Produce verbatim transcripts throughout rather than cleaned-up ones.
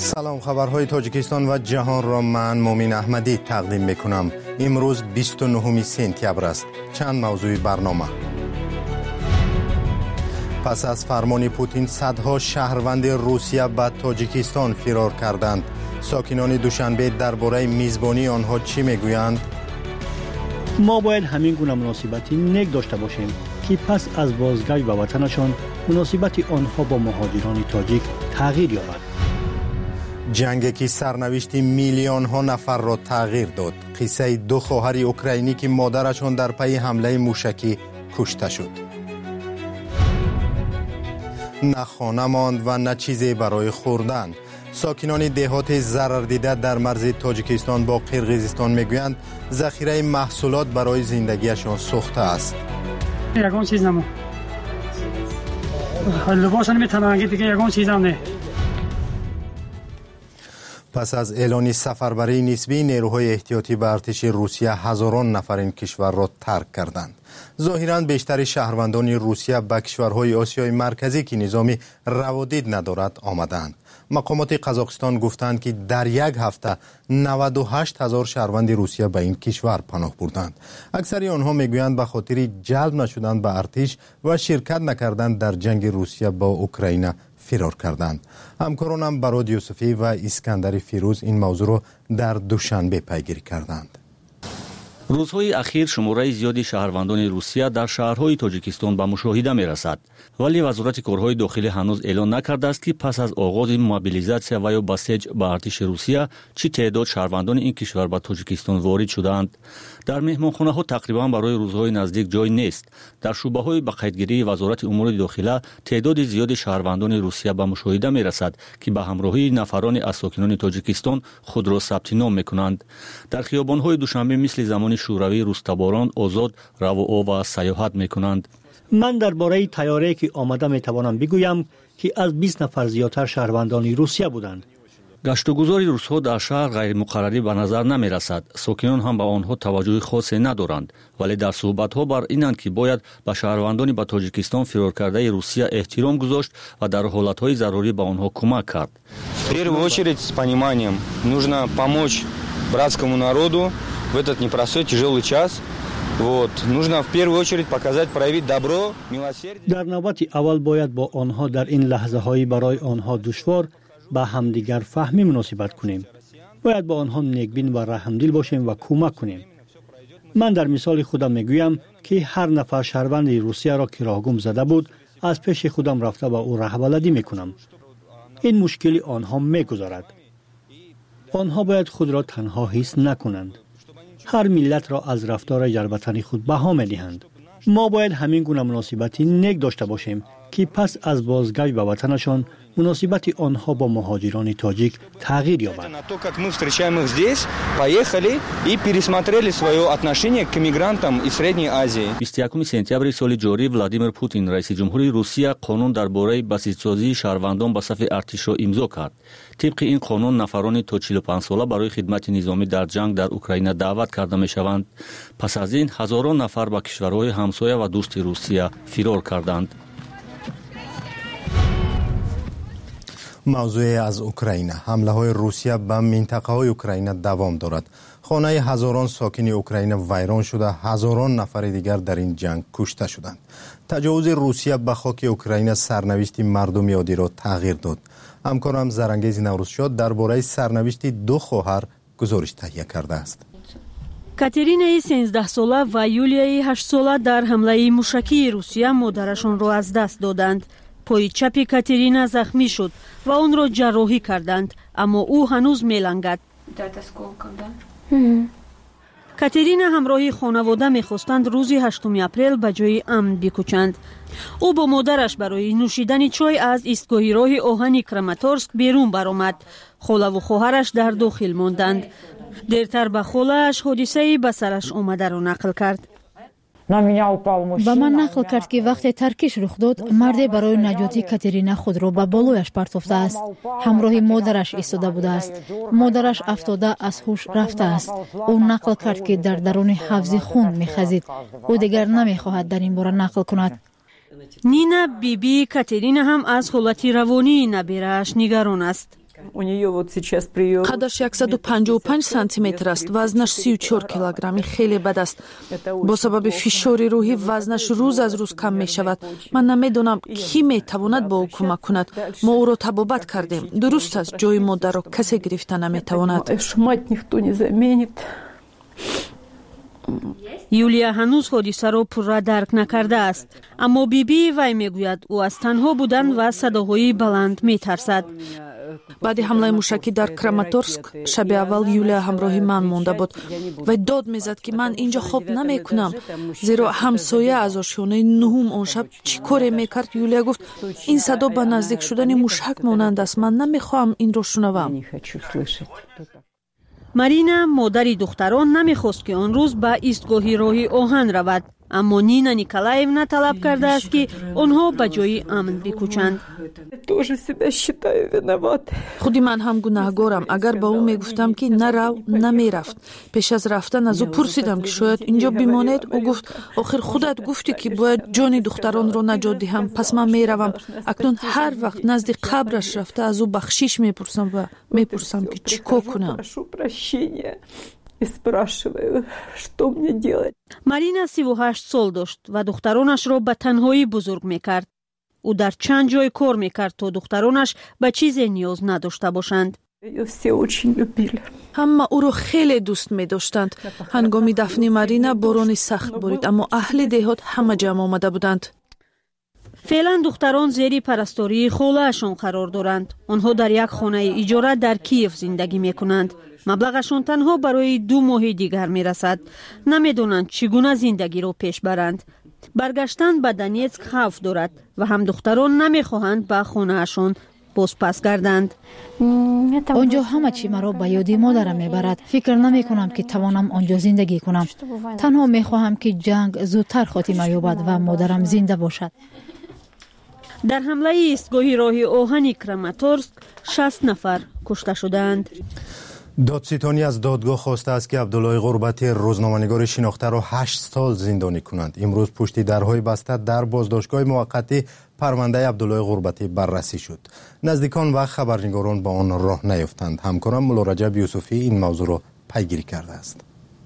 سلام، خبرهای تاجیکستان و جهان را من مومین احمدی تقدیم میکنم. امروز بیست و نهم سپتامبر است. چند موضوع برنامه. پس از فرمان پوتین صدها شهروند روسیه به تاجیکستان فرار کردند. ساکنان دوشنبه درباره میزبانی آنها چی میگویند؟ ما باید همین گونه مناسبتی نیک داشته باشیم که پس از بازگشت به وطنشان مناسبت آنها با مهاجران تاجیک تغییر یابد. جنگی که سرنوشت میلیون ها نفر را تغییر داد. قصه دو خواهر اوکراینی که مادرشان در پی حمله موشکی کشته شد. نه خانه ماند و نه چیزی برای خوردن. ساکنان دهات ضرر دیده در مرز تاجیکستان با قرقیزستان میگویند ذخیره محصولات برای زندگیشان سوخته است. یگان چیز نمو. لباس نمیتونن دیگه یگان چیز هم نه. پس از اعلان سفربری نسبی، نیروهای احتیاطی به ارتش روسیه هزاران نفر این کشور را ترک کردند. ظاهراً بیشتر شهروندان روسیه به کشورهای آسیای مرکزی که نظام روادید ندارد آمدند. مقامات قزاقستان گفتند که در یک هفته نود و هشت هزار شهروند روسیه به این کشور پناه بردند. اکثر آنها میگویند به خاطر جلب نشدن به ارتش و شرکت نکردن در جنگ روسیه با اوکراین فرار کردند. همکارانم براد یوسفی و اسکندر فیروز این موضوع را در دوشنبه پیگیری کردند. روزهای اخیر شماره زیادی شهروندان روسیه در شهرهای تاجیکستان به مشاهده می رسد، ولی وزارت کارهای داخلی هنوز اعلان نکرده است که پس از آغاز موبیلیزاسیا و یا بسیج به ارتش روسیه چی تعداد شهروندان این کشور به تاجیکستان وارد شدند. در مهمانخانه ها تقریبا برای روزهای نزدیک جای نیست. در شعبه های به قیدگیری وزارت امور داخلی تعداد زیاد شهروندان روسیه به مشاهده می رسد که به همراهی نفران از ساکنان تاجیکستان خود را ثبت نام می کنند. در خیابان های دوشنبه مثل زمان شوروی روستباران آزاد رو و سیاحت می کنند. من درباره طیاره‌ای که آمده می توانم بگویم که از بیست نفر زیادتر شهروندان روسیه بودند. گشتگذاری روس‌ها در شهر غیر مقرری به نظر نمی رسد. ساکنان هم به آنها توجه خاصی ندارند، ولی در صحبت‌ها بر اینند که باید به شهروندان به تاجیکستان فرار کرده روسیه احترام گذاشت و در حالت‌های ضروری به آنها کمک کرد. В первую очередь с пониманием нужно помочь братскому народу в этот непростой тяжелый час. Вот, нужно в первую очередь показать, проявить добро, милосердие. در نوبت اول باید با آنها در این لحظه‌های برای آنها دشوار با همدیگر فهمی مناسبت کنیم. باید با آنها نیکبین و رحمدل باشیم و کمک کنیم. من در مثال خودم میگویم که هر نفر شهروند روسیه را که راهگم زده بود از پیش خودم رفته و او رهبردی میکنم. این مشکلی آنها میگذارد. آنها باید خود را تنها حس نکنند. هر ملت را از رفتار جربتن خود بها می‌دهند. ما باید همین گونه مناسبتی نیک داشته باشیم که پس از بازگشت به وطنشان مناسبت آنها با مهاجران تاجیک تغییر یابد. Мы встречаем их здесь, поехали и пересмотрели свое отношение к мигрантам из Средней Азии. بیست و یکم سپتامبر سال جاری ولادیمیر پوتین رئیس جمهوری روسیه قانون درباره بسیجسازی شهروندان به صف ارتش را امضا کرد. طبق این قانون نفرانی تا چهل و پنج ساله برای خدمت نظامی در جنگ در اوکراین دعوت کرده می شوند. پس از این هزاران نفر به کشورهای همسایه و دوست روسیه فرار کردند. موضوع از اوکراین. حمله های روسیه به منطقه های اوکراین دوام دارد. خانه هزاران ساکن اوکراین ویران شده، هزاران نفر دیگر در این جنگ کشته شدند. تجاوز روسیه به خاک اوکراین سرنوشت مردم عادی را تغییر داد. همکارم زرنگیز نوروزشاد درباره سرنوشت دو خواهر گزارش تهیه کرده است. کاترینای سیزده ساله و یولیای هشت ساله در حمله موشکی روسیه مادرشان را از دست دادند. پای چپ کاترینا زخمی شد و آن را جراحی کردند، اما او هنوز میلنگد. کاترینا همراه خانواده میخواستند روز هشتم اپریل به جای امن بکوچند. او با مادرش برای نوشیدن چای از ایستگاه راه آهن کراماتورسک بیرون برآمد. خاله و خواهرش در داخل ماندند. دیرتر به خاله‌اش حادثه به سرش آمده را نقل کرد. با من نقل کرد که وقتی ترکش رخ داد، مردی برای نجات کاترینا خود را به بالایش پرتافته است. همراه مادرش ایستاده بوده است. مادرش افتاده از هوش رفته است. او نقل کرد که در درون حوض خون می‌خزید. او دیگر نمی‌خواهد در این باره نقل کند. نینا بیبی کاترینا هم از حالت روانی نبیرش نگران است. قدش صد و پنجاه و پنج سانتی متر است، وزنش سی و چهار کیلوگرم. خیلی بد است. با سبب فشار روحی وزنش روز از روز کم می شود. من نمیدونم کی می تواند با او کمک کند. ما او را طبابت کردیم. درست است، جای مادر را کسی گرفته نمی تواند. یولیا هنوز حادثه را پورا درک نکرده است، اما بیبی وی میگوید او از تنها بودن و صداهای بلند میترسد. بعد حمله موشکی در کراماتورسک شب اول یولیا همراه من مانده بود و داد میزد که من اینجا خواب نمی کنم، زیرا همسایه از آشیانه نهم آن شب چی کاری میکرد. یولیا گفت این صدا به نزدیک شدن موشک مانند است، من نمیخواهم این را شنوم. مارینا مادری دختران نمیخواست که آن روز به ایستگاهی راهی آهن رود، اما نینا نیکولایونا طلب کرده است که آنها به جای امن بکوچند. خودی من هم گناهکارم. اگر به او میگفتم که نرو نمیرفت. پیش از رفتن از او پرسیدم که شاید اینجا بمانید. او گفت آخر خودت گفتی که باید جان دختران را نجات دهم، پس من میروم. اکنون هر وقت نزد قبرش رفته از او بخشش میپرسم و میپرسم که چیکار کنم. مارینا سی و هشت سال داشت و دخترانش را به تنهایی بزرگ میکرد. او در چند جای کار میکرد تا دخترانش به چیزی نیاز نداشته باشند. همه او را خیلی دوست می داشتند. هنگامی دفن مارینا باران سخت بارید، اما اهل دهات همه جمع آمده بودند. فعلا دختران زیر پرستاری خاله‌شان قرار دارند. آنها در یک خانه اجاره در کیف زندگی میکنند. مبلغشان تنها برای دو ماه دیگر میرسد. نمیدونند چگونه زندگی را پیش برند. برگشتن به دونیتسک خوف دارد و هم دختران نمیخواهند به خانه‌شان بازپس گردند. آنجا همه چی مرا به یاد مادرم میبرد. فکر نمی کنم که توانم آنجا زندگی کنم. تنها میخواهم که جنگ زودتر خاتمه یابد و مادرم زنده باشد. در حمله ایستگاه راهی آهن کراماتورسک شصت نفر کشته شدند. دادستانی از دادگاه خواسته است که عبدالله غربتی روزنامه‌نگار شناخته را هشت سال زندانی کنند. امروز پشت درهای بسته در بازداشتگاه موقتی پرونده عبدالله غربتی بررسی شد. نزدیکان و خبرنگاران با آن راه نیفتند. همکارم مولا رجب یوسفی این موضوع را پیگیری کرده است.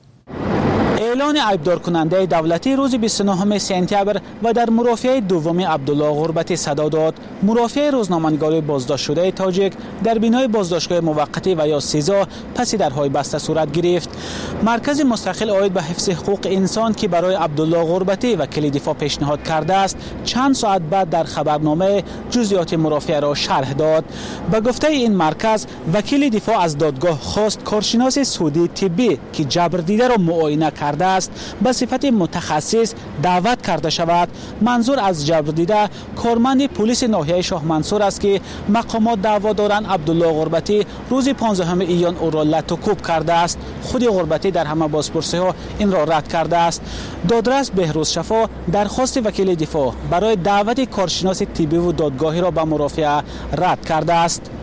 اعلان عیبدار کننده دولتی روز بیست و نهم سپتامبر و در مرافعه دوم عبدالله غربتی صدا داد. مرافعه روزنامه‌نگار بازداشت شده تاجیک در بینای بازداشتگاه موقتی و یا سیزا پس درهای بسته صورت گرفت. مرکز مستقل عاید به حفظ حقوق انسان که برای عبدالله غربتی وکیل دفاع پیشنهاد کرده است چند ساعت بعد در خبرنامه جزئیات مرافعه را شرح داد. به گفته این مرکز وکیل دفاع از دادگاه خواست کارشناس سعودی طبی که جبر دیده را معاینه کرده است به صفت متخصص دعوت کرده شود. منظور از جبر دیده کارمند پلیس ناحیه شاه منصور است که مقامات دعوا دارند عبدالله غربتی روز پانزدهم ایان او را لط و کوب کرده است. خود غربتی در همه بازپرسی ها این را رد کرده است. دادرس بهروز شفا درخواست وکیل دفاع برای دعوت کارشناس طبی و دادگاهی را به مرافعه رد کرده است.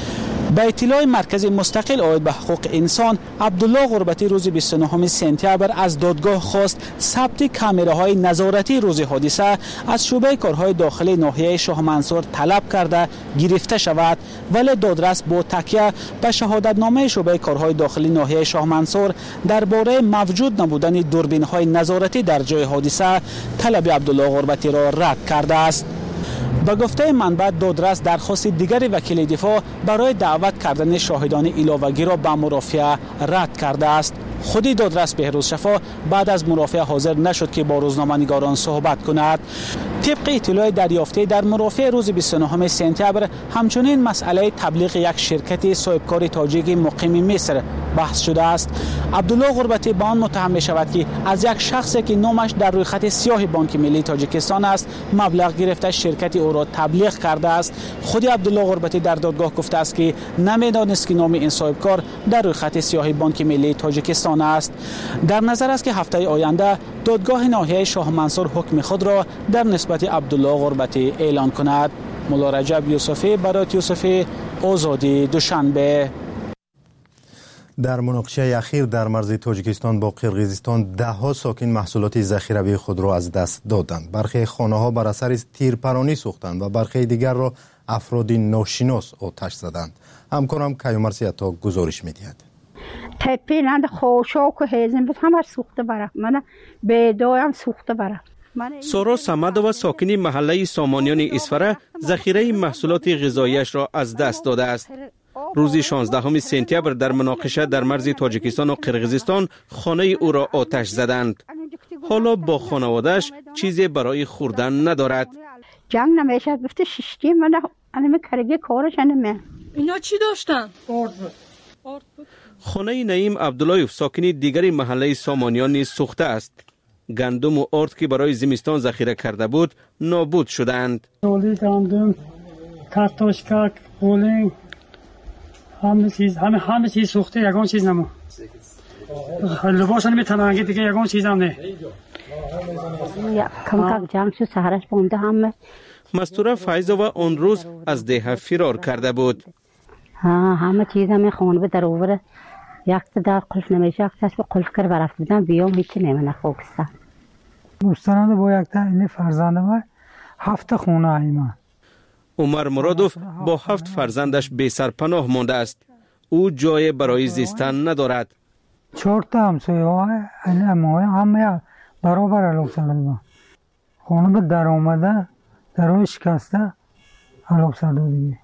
به اطلاع مرکز مستقل عاید به حقوق انسان عبدالله غربتی روز بیست و نهم سپتامبر از دادگاه خواست ثبت کامراهای نظارتی روز حادثه از شعبه کارهای داخلی ناحیه شاه منصور طلب کرده گرفته شود، ولی دادرس با تکیه به شهادتنامه شعبه کارهای داخلی ناحیه شاه منصور درباره موجود نبودن دوربین‌های نظارتی در جای حادثه طلب عبدالله غربتی را رد کرده است. به گفته منبع دادرس درخواست دیگر وکیل دفاع برای دعوت کردن شاهدان علاوه‌گی را به مرافعه رد کرده است. خودی دادرس بهروز شفا بعد از مرافعه حاضر نشد که با روزنامه‌نگاران صحبت کند. طبق اطلاع دریافته در مرافعه روز بیست و نهم سپتامبر همچنین مسئله تبلیغ یک شرکت صاحبکار تاجیک مقیم مصر بحث شده است. عبدالله غربتی به آن متهم می شود که از یک شخصی که نامش در روی خط سیاه بانک ملی تاجیکستان است مبلغ گرفته شرکت او را تبلیغ کرده است. خود عبدالله غربتی در دادگاه گفته است که نمیدانست که نام این صاحبکار در روی خط سیاه بانک ملی تاجیکستان است. در نظر است که هفته آینده دادگاه ناحیه شاه منصور حکم خود را در نسبت عبدالله غربتی اعلان کند. مولا رجب یوسفی برای یوسفی آزادی دوشنبه. در مناقشه اخیر در مرز تاجیکستان با قرقیزستان ده ها ساکن محصولات ذخیروی خود را از دست دادند. برخی خانه ها بر اثر تیرپرانی سوختند و برخی دیگر را افراد ناشناس آتش زدند. همکارم کیومرثی عطا گزارش می‌دهد. تپه نند خوشاک و هیزم بود همه سوخته برم. من بیدایم سوخته برم. سارا سمدووا ساکن محله سامانیان اسفره ذخیره محصولات غذایی‌اش را از دست داده است. روز شانزدهم سپتامبر در مناقشه در مرز تاجیکستان و قرقیزستان خانه او را آتش زدند. حالا با خانواده‌اش چیزی برای خوردن ندارد. جنگ نمیشه گفته شیشتی من الان کرگی کارش نمی. اینا چی داشتن؟ خانه نعیم عبداللهیف ساکن دیگری محله سامانیان نیز سوخته است. گندم و آرد که برای زمستان ذخیره کرده بود نابود شدند. رولی گندم، کارتوشکا، بولینگ، همه چیز همه همه چیز سوخته، یگان چیز نمون. لباس نمیتونن دیگه یگان چیز هم نه. یا کم کم جنگ شد سهرش بونده همه. مستوره فایزووا آن روز از ده فرار کرده بود. ها همه چیز هم خونه به در اوره. یک در قلف نمیشه، یک تاش به قلف کر برفت بودم بیام هیچی نمی‌نه خوکستم. دوستانم با یک تا این فرزندم هفت خونه ایمان. عمر مرادوف با هفت فرزندش بی سرپناه مانده است. او جای برای زیستن ندارد. چهار تا همسایه‌ها همه همه برابر علاق سلام. خونه به در آمده درای شکسته علاق سلام دیگه.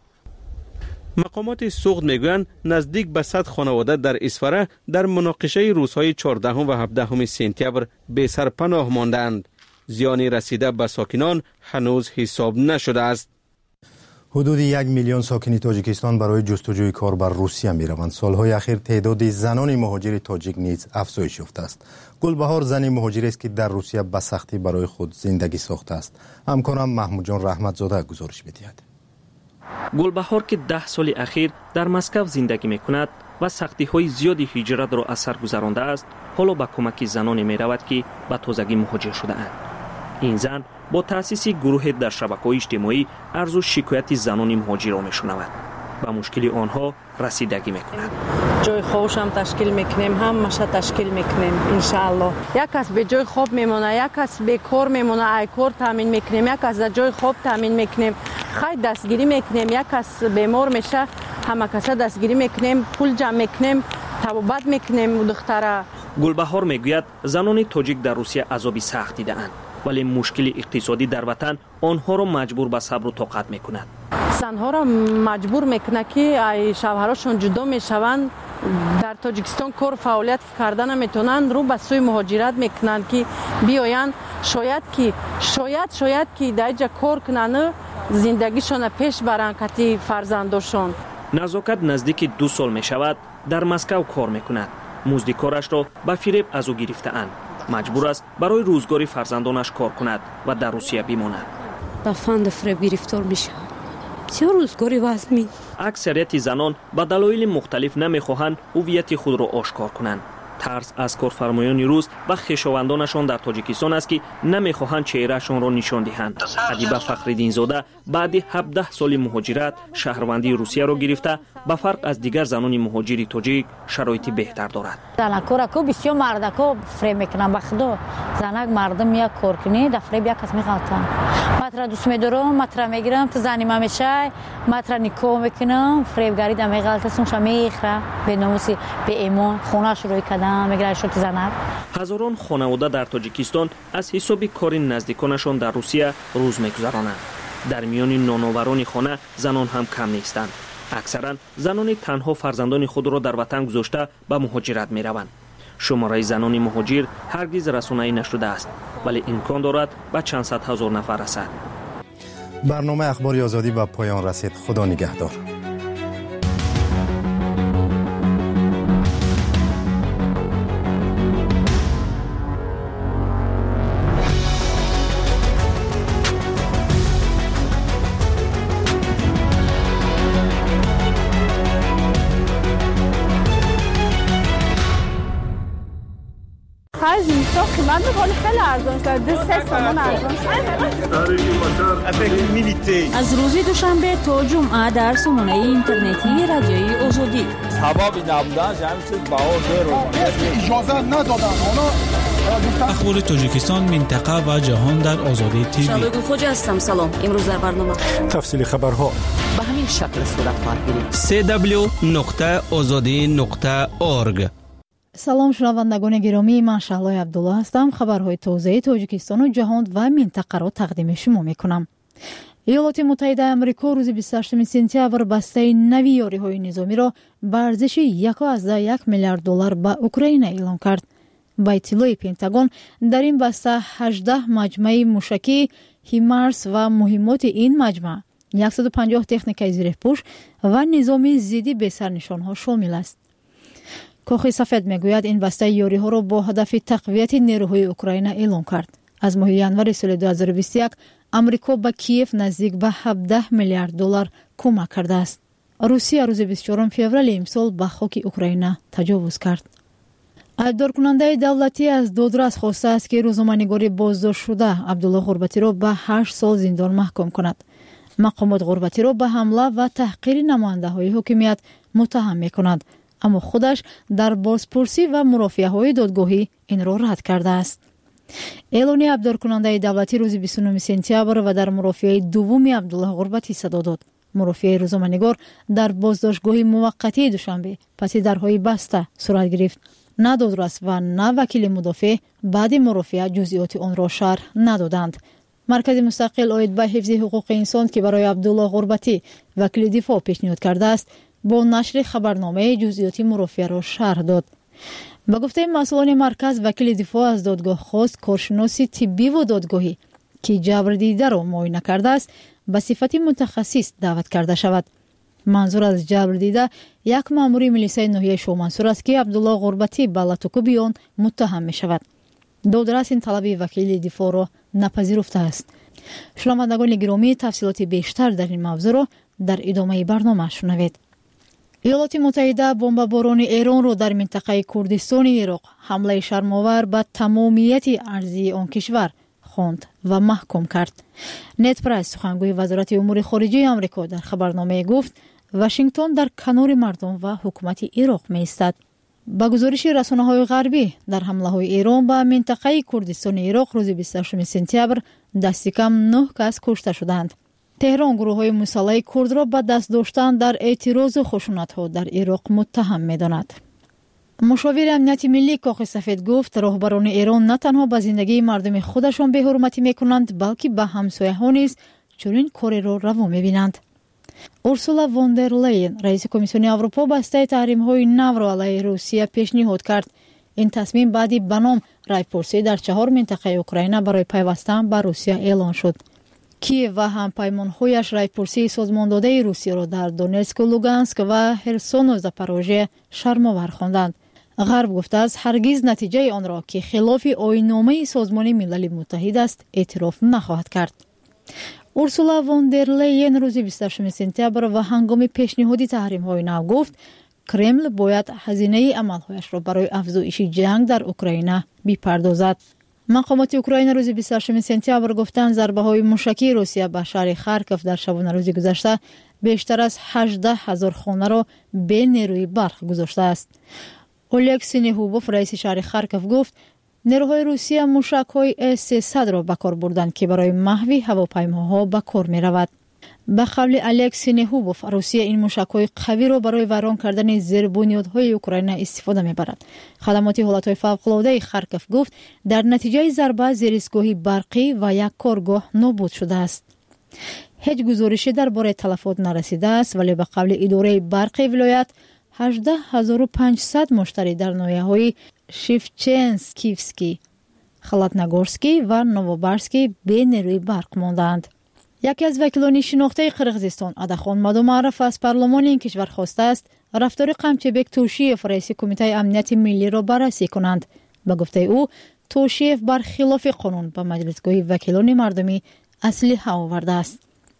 مقامات سوخت میگویند نزدیک به صد خانواده در اسفره در مناقشه روزهای چهاردهم و هفدهم سپتامبر بی سرپناه ماندند. زیانی رسیده به ساکنان هنوز حساب نشده است. حدود یک میلیون ساکن تاجیکستان برای جستجوی کار بر روسیه می روند. سالهای اخیر تعداد زنان مهاجر تاجیک نیز افزایش یافته است. گلبهار زنی مهاجری است که در روسیه به سختی برای خود زندگی ساخته است. همکارم محمود جان رحمتزاده گزارش می‌دهد. گلبهار که ده سال اخیر در مسکو زندگی میکند و سختی های زیادی هجرت را از سر گذرانده است، حالا با کمک زنانی می رود که به تازگی مهاجر شده اند. این زن با تأسیس گروه در شبکه‌های اجتماعی عرض و شکایت زنان مهاجر را میشنود. به مشکل آنها رسیدگی میکند. جای خوش هم تشکیل میکنیم، هم مشه تشکیل میکنیم انشاءالله. یک کس به جای خواب میمونه، یک کس به کار میمونه، ای کار تامین میکنیم، یک کس در جای خواب تامین میکنیم، خیلی دستگیری میکنیم، یک کس بیمار میشه، همه کسا دستگیری میکنیم، پول جمع میکنیم، طبابت میکنیم دختره. گلبهار میگوید زنان تاجیک در روسیه عذابی سخت دیده‌اند، ولی مشکل اقتصادی در وطن آنها را مجبور به صبر و طاقت میکند. زنها را مجبور میکنه که ای شوهراشون جدا میشوند، در تاجیکستان کار فعالیت کردن نمیتونن، رو به سوی مهاجرت میکنن که بیاین، شاید که شاید شاید که در اینجا کار کنن زندگیشون پیش برن کتی فرزنداشون. نزاکت نزدیک دو سال میشود در مسکو کار میکند. مزد کارش را به فریب از او گرفته‌اند. مجبور است برای روزگاری فرزندانش کار کند و در روسیه بماند. با فند فریب گرفتار میشه. چه روزگاری واسه می؟ اکثریت زنان به دلایل مختلف نمیخواهند هویت خود را آشکار کنند. ترس از کارفرمایان روس و خویشاوندانشان در تاجیکستان است که نمیخواهند چهرهشان را نشان دهند. ادیبه فخرالدین زاده بعد هفده سال مهاجرت شهروندی روسیه را گرفته، به فرق از دیگر زنان مهاجر تاجیک شرایط بهتر دارد. زنکا کو بسیار مردکا فریب میکنن، به خدا زنک مردم یک کار کنی در فریب یک کس میخواتن. متر دوست میدارم، متر میگیرم، تو زنی ما میشه، متر نیکو میکنم، فریبگری دم غلط سونش میخره، به ناموسی به ایمان خونه‌اش روی کدام میگره شد زنک. هزاران خانواده در تاجیکستان از حساب کار نزدیکانشان در روسیه روز میگذرانند. در میان نانآوران خانه زنان هم کم نیستند. اکثرا زنان تنها فرزندان خود را در وطن گذاشته به مهاجرت میروند. شماره زنان مهاجر هرگز رسانه‌ای نشده است، ولی امکان دارد به چند صد هزار نفر رسد. برنامه اخبار آزادی به پایان رسید. خدا نگهدار. قیمت میکنه خیلی ارزان شد، دو سه تومان ارزان شد. از روز دوشنبه تا جمعه در سامانه اینترنتی رادیوی آزادی. سبب نبودن همین چیز باور رو اجازه ندادن. اخبار تاجیکستان، منطقه و جهان در آزادی تیوی. شادو خوج هستم. سلام. امروز در برنامه تفصیل خبرها به همین شکل صورت خواهد گرفت. سه دبلیو نقطه آزادی نقطه اورگ. سلام شنوندگان گرامی، من شهلای عبدالله هستم. خبرهای تازه تاجیکستان و جهان و منطقه را تقدیم شما میکنم. ایالات متحده آمریکا روز بیست و هشتم سپتامبر بسته نوی یاری‌های نظامی را به ارزش یک و یک میلیارد دلار به اوکراین اعلام کرد. با اطلاع پنتاگون در این بسته هجده مجمع موشکی هیمارس و مهمات این مجمع صد و پنجاه تکنیک زیرپوش و نظام ضد به سرنشان‌ها شامل است. کاخ سفید میگوید این بسته یاری‌ها را با هدف تقویت نیروهای اوکراین اعلام کرد. از ماه ژانویه سال دو هزار و بیست و یک آمریکا به کیف نزدیک به هفده میلیارد دلار کمک کرده است. روسیه روز بیست و چهارم فوریه امسال به خاک اوکراین تجاوز کرد. ایدار کننده دولتی از دادرس خواسته است که روزنامه‌نگار بازداشت شده عبدالله غربتی را به هشت سال زندان محکوم کند. مقامات غربتی را به حمله و تحقیر نماینده‌های حکومت متهم می‌کند، اما خودش در بازپرسی و مرافعه‌های دادگاهی این را رد کرده است. اعلان ایدار کننده دولتی روز بیست و نه سپتامبر و در مرافعه دوم عبدالله غربتی صدا داد. مرافعه روزنامه‌نگار در بازداشتگاه موقتی دوشنبه پس درهای بسته صورت گرفت. نه دادرس و نه وکیل مدافع بعد مرافعه جزئیات آن را شرح ندادند. مرکز مستقل آید به حفظ حقوق انسان که برای عبدالله غربتی وکیل دفاع پیشنهاد کرده است با نشر خبرنامه جزئیات مرافعه را شرح داد. با گفته مسئولان مرکز، وکیل دفاع از دادگاه خواست کارشناس طبی و دادگاهی که جبر دیده را معاینه کرده است به صفت متخصص دعوت کرده شود. منظور از جبر دیده یک مأمور ملیسه ناحیه شومنصور است که عبدالله غربتی به لطوکوبی آن متهم می شود. دادرس این طلب وکیل دفاع را نپذیرفته است. شنوندگان گرامی، تفصیلات بیشتر در این موضوع را در ادامه برنامه شنوید. ایالات متحده بمباران ایران را در منطقه کردستان عراق حمله شرم‌آور به تمامیت ارضی آن کشور خواند و محکوم کرد. نت پرایس سخنگوی وزارت امور خارجه آمریکا در خبرنامه گفت واشنگتن در کنار مردم و حکومت عراق می‌ایستد. با گزارش رسانه‌های غربی در حمله‌های ایران به منطقه کردستان عراق روز بیست و هشتم سپتامبر دست کم نه کس کشته شدند. تهران گروه‌های مسلح کرد را به دست داشتن در اعتراض و خشونت‌ها در عراق متهم می‌داند. مشاور امنیت ملی کاخ سفید گفت راهبران ایران نه تنها به زندگی مردم خودشان بی‌حرمتی می‌کنند بلکه به همسایه‌ها نیز چنین کاری را روا می‌بینند. اورسولا واندرلاین رئیس کمیسیون اروپا بسته تحریم‌های نو را علیه روسیه پیشنهاد کرد. این تصمیم بعدی به نام رایپرسی در چهار منطقه اوکراین برای پیوستن به روسیه اعلان شد. کیف و همپیمان‌هایش رایپرسی سازمان داده روسیه را در دونتسک و لوگانسک و هرسون و زاپاروژه شرم‌آور خواندند. غرب گفته است هرگز نتیجه آن را که خلاف آیین‌نامه سازمان ملل متحد است اعتراف نخواهد کرد. اورسولا واندرلاین روز بیست و هشتم سپتامبر و هنگام پیشنهاد تحریم‌های نو گفت کرمل باید هزینه عمل‌هایش را برای افزایش جنگ در اوکراین بپردازد. مقامات اوکراین روز بیست و هشتم سپتامبر گفتند ضربه‌های موشکی روسیه به شهر خارکوف در شبانه روز گذشته بیشتر از هجده هزار خانه را به نیروی برق گذاشته است. اولگ سینهوبوف رئیس شهر خارکوف گفت نیروهای روسیه موشک‌های اس سیصد را به کار بردند که برای محو هواپیماها به کار می‌رود. به قول الکس سینهوبوف روسیه این موشک‌های قوی را برای ویران کردن زیربنیادهای اوکراین استفاده می‌برد. خدمات حالت‌های فوق‌العاده خارکوف گفت در نتیجه ضربه زیرایستگاه برقی و یک کارگاه نابود شده است. هیچ گزارشی درباره تلفات نرسیده است، ولی به قول اداره برقی ولایت هجده هزار و پانصد مشتری در ناحیه‌های شیفچنسکیفسکی، خلاتنگورسکی و نووبارسکی به نیروی برق ماندند. یکی از وکیلان شناخته قرقیزستان ادخان مادومعرف از پارلمان این کشور خواسته است رفتار قمچبک توشیف رئیس کمیته امنیت ملی را بررسی کنند. به گفته او توشیف برخلاف قانون به مجلسگاه وکیلان مردمی اسلحه آورده است.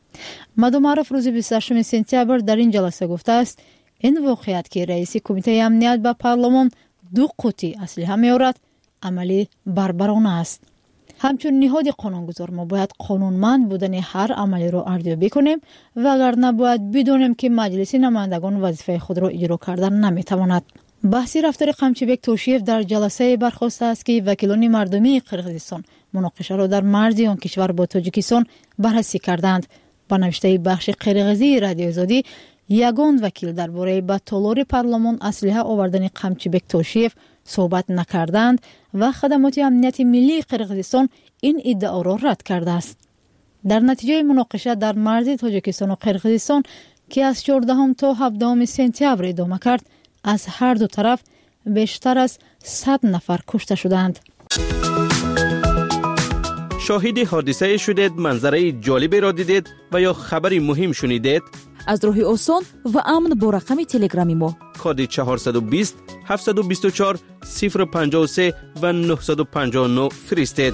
مادومعرف روز بیست و هشتم سپتامبر در این جلسه گفته است این واقعیت که رئیس کمیته امنیت به پارلمان دو قوطی اسلحه می‌آورد عملی بربرانه است. همچون نهاد قانونگذار ما باید قانونمند بودن هر عملی را ارزیابی کنیم و اگر نباید بدونیم که مجلس نمایندگان وظیفه خود را اجرا کردن نمیتواند. بحث رفتار قمچیبک توشیف در جلسه برخواسته است که وکیلان مردمی قرقیزستان مناقشه را در مرز آن کشور با تاجیکستان بررسی کردند. با نوشته بخش قرقیزی رادیو آزادی، یگان وکیل درباره به تالار پارلمان اسلحه آوردن قمچیبک توشیف صحبت نکردند و خدمات امنیت ملی قرقیزستان این ادعا را رد کرده است. در نتیجه مناقشه در مرز تاجیکستان و قرقیزستان که از چهاردهم تا هفدهم سپتامبر ادامه کرد، از هر دو طرف بیشتر از صد نفر کشته شدند. شاهد حادثه شدید، منظره جالبی را دیدید و یا خبری مهم شنیدید؟ از راه آسان و امن با رقم تلگرامی ما کد چهارصد و بیست هفتصد و بیست و چهار صفر پنجاه و سه و نهصد و پنجاه و نه فرستید.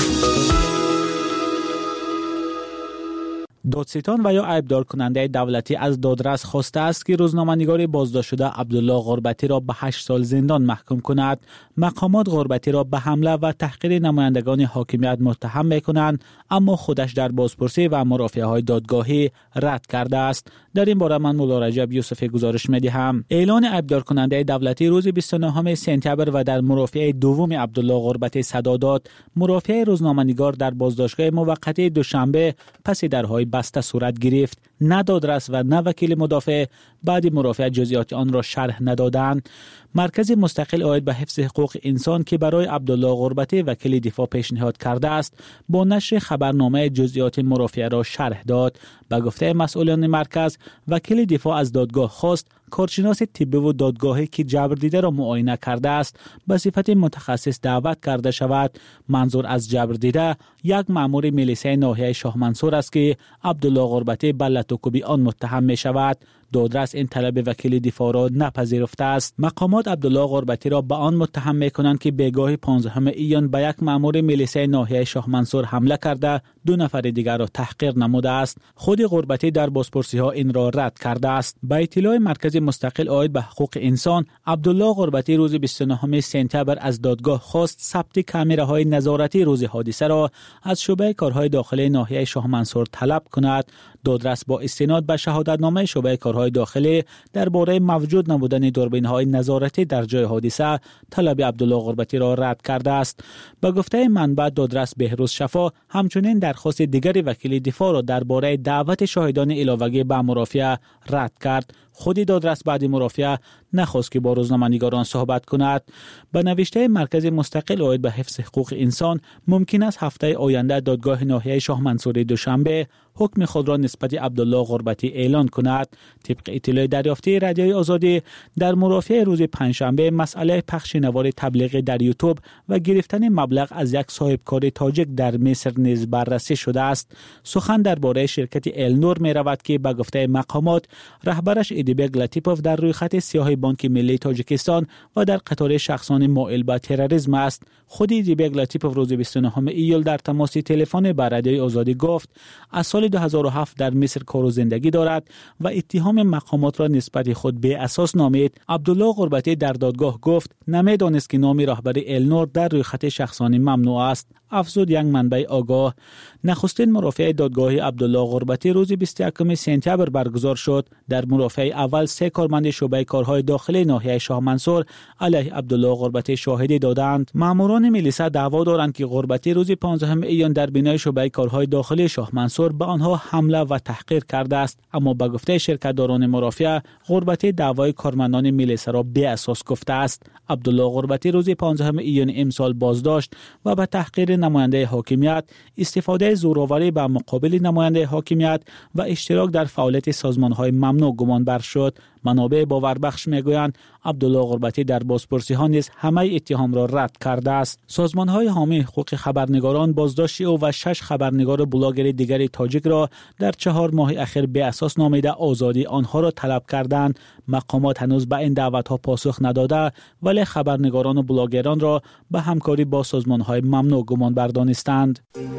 دادستان و یا عیبدار کننده دولتی از دادرس خواسته است که روزنامه‌نگار بازداشت شده عبدالله غربتی را به هشت سال زندان محکوم کند. مقامات غربتی را به حمله و تحقیر نمایندگان حاکمیت متهم می‌کنند، اما خودش در بازپرسی و مرافعه‌های دادگاهی رد کرده است. در این باره من مولا رجب یوسفی گزارش می‌دهم. اعلان عیبدار کننده دولتی روز بیست و نهم سپتامبر و در مرافعه دوم عبدالله غربتی صدا داد. مرافعه روزنامه‌نگار در بازداشتگاه موقتی دوشنبه پس درهای بسته صورت گرفت. نه دادرس و نه وکیل مدافع بعد مرافعه جزئیات آن را شرح ندادند. مرکز مستقل عاید به حفظ حقوق انسان که برای عبدالله غربتی وکیل دفاع پیشنهاد کرده است، با نشر خبرنامه جزئیات مرافعه را شرح داد. به گفته مسئولان مرکز، وکیل دفاع از دادگاه خواست کارشناس طبی و دادگاهی که جبر دیده را معاینه کرده است به صفت متخصص دعوت کرده شود. منظور از جبر دیده یک مأمور میلیسه ناحیه شاه منصور است که عبدالله غربتی به لطوکوبی آن متهم می شود. دادرس این طلب وکیل دفاع را نپذیرفته است. مقامات عبدالله غربتی را به آن متهم می کنند که بیگاه پانزدهم ایان به یک مأمور میلیسه ناحیه شاه منصور حمله کرده دو نفر دیگر را تحقیر نموده است. خود غربتی در بازپرسی ها این را رد کرده است. به اطلاع مرکز مستقل عاید به حقوق انسان، عبدالله غربتی روز بیست و نهم سپتامبر از دادگاه خواست ثبت کامراهای نظارتی روز حادثه را از شعبه کارهای داخلی ناحیه شاه منصور طلب کند. دادرس با استناد به شهادتنامه شعبه کارهای داخلی درباره موجود نبودن دوربین‌های نظارتی در جای حادثه طلب عبدالله غربتی را رد کرده است. به گفته منبع دادرس بهروز شفا همچنین درخواست دیگری وکیل دفاع را درباره دعوت شاهدان علاوه‌ای به مرافعه رد کرد. خود دادرس بعد مرافعه نخواست که با روزنامه‌نگاران صحبت کند. به نوشته مرکز مستقل عاید به حفظ حقوق انسان، ممکن است هفته آینده دادگاه ناحیه شاه منصور دوشنبه حکم خود را نسبت عبدالله غربتی اعلان کند. طبق اطلاع دریافتی رادیوی آزادی، در مرافعه روز پنجشنبه مسئله پخش نوار تبلیغی در یوتیوب و گرفتن مبلغ از یک صاحبکار تاجیک در مصر نیز بررسی شده است. سخن درباره شرکت النور می رود که به گفته مقامات رهبرش ایدیبک لطیپوف در روی خط سیاه بانک ملی تاجیکستان و در قطار شخصان مائل به تروریسم است. خود ایدیبک لطیپوف روز بیست و نهم ایول در تماس تلفنی با رادیوی آزادی گفت از سال دو هزار و هفت در مصر کار و زندگی دارد و اتهام مقامات را نسبت خود به اساس نامید. عبدالله غربتی در دادگاه گفت نمیدانست که نام رهبر النور در روی خط شخصانی ممنوع است. افزود یک منبع آگاه. نخستین مرافعه دادگاهی عبدالله غربتی روز بیست و یکم سپتامبر برگزار شد. در مرافعه اول سه کارمند شعبه کارهای داخلی ناحیه شاه منصور علیه عبدالله غربتی شاهدی دادند. ماموران میلیسا دعوا دارند که غربتی روز پانزدهم ایان در بینای شعبه کارهای داخلی شاه منصور به آنها حمله و تحقیر کرده است، اما به گفته شرکتداران مرافعه غربتی دعوای کارمندان میلیسا را بی اساس گفته است. عبدالله غربتی روز پانزدهم ایان امسال بازداشت و به تحقیر نماینده حاکمیت، استفاده زورآوری به مقابل نماینده حاکمیت و اشتراک در فعالیت سازمان‌های ممنوع گمان بر شد. منابع باوربخش میگویند عبدالله غربتی در بازپرسی ها نیز همه اتهام را رد کرده است. سازمان‌های حامی حقوق خبرنگاران بازداشت او و شش خبرنگار بلاگر دیگر تاجیک را در چهار ماه اخیر به اساس نامیده آزادی آنها را طلب کردند. مقامات هنوز به این دعوت‌ها پاسخ نداده، ولی خبرنگاران و بلاگران را به همکاری با سازمان‌های ممنوع گمان بر دانستند.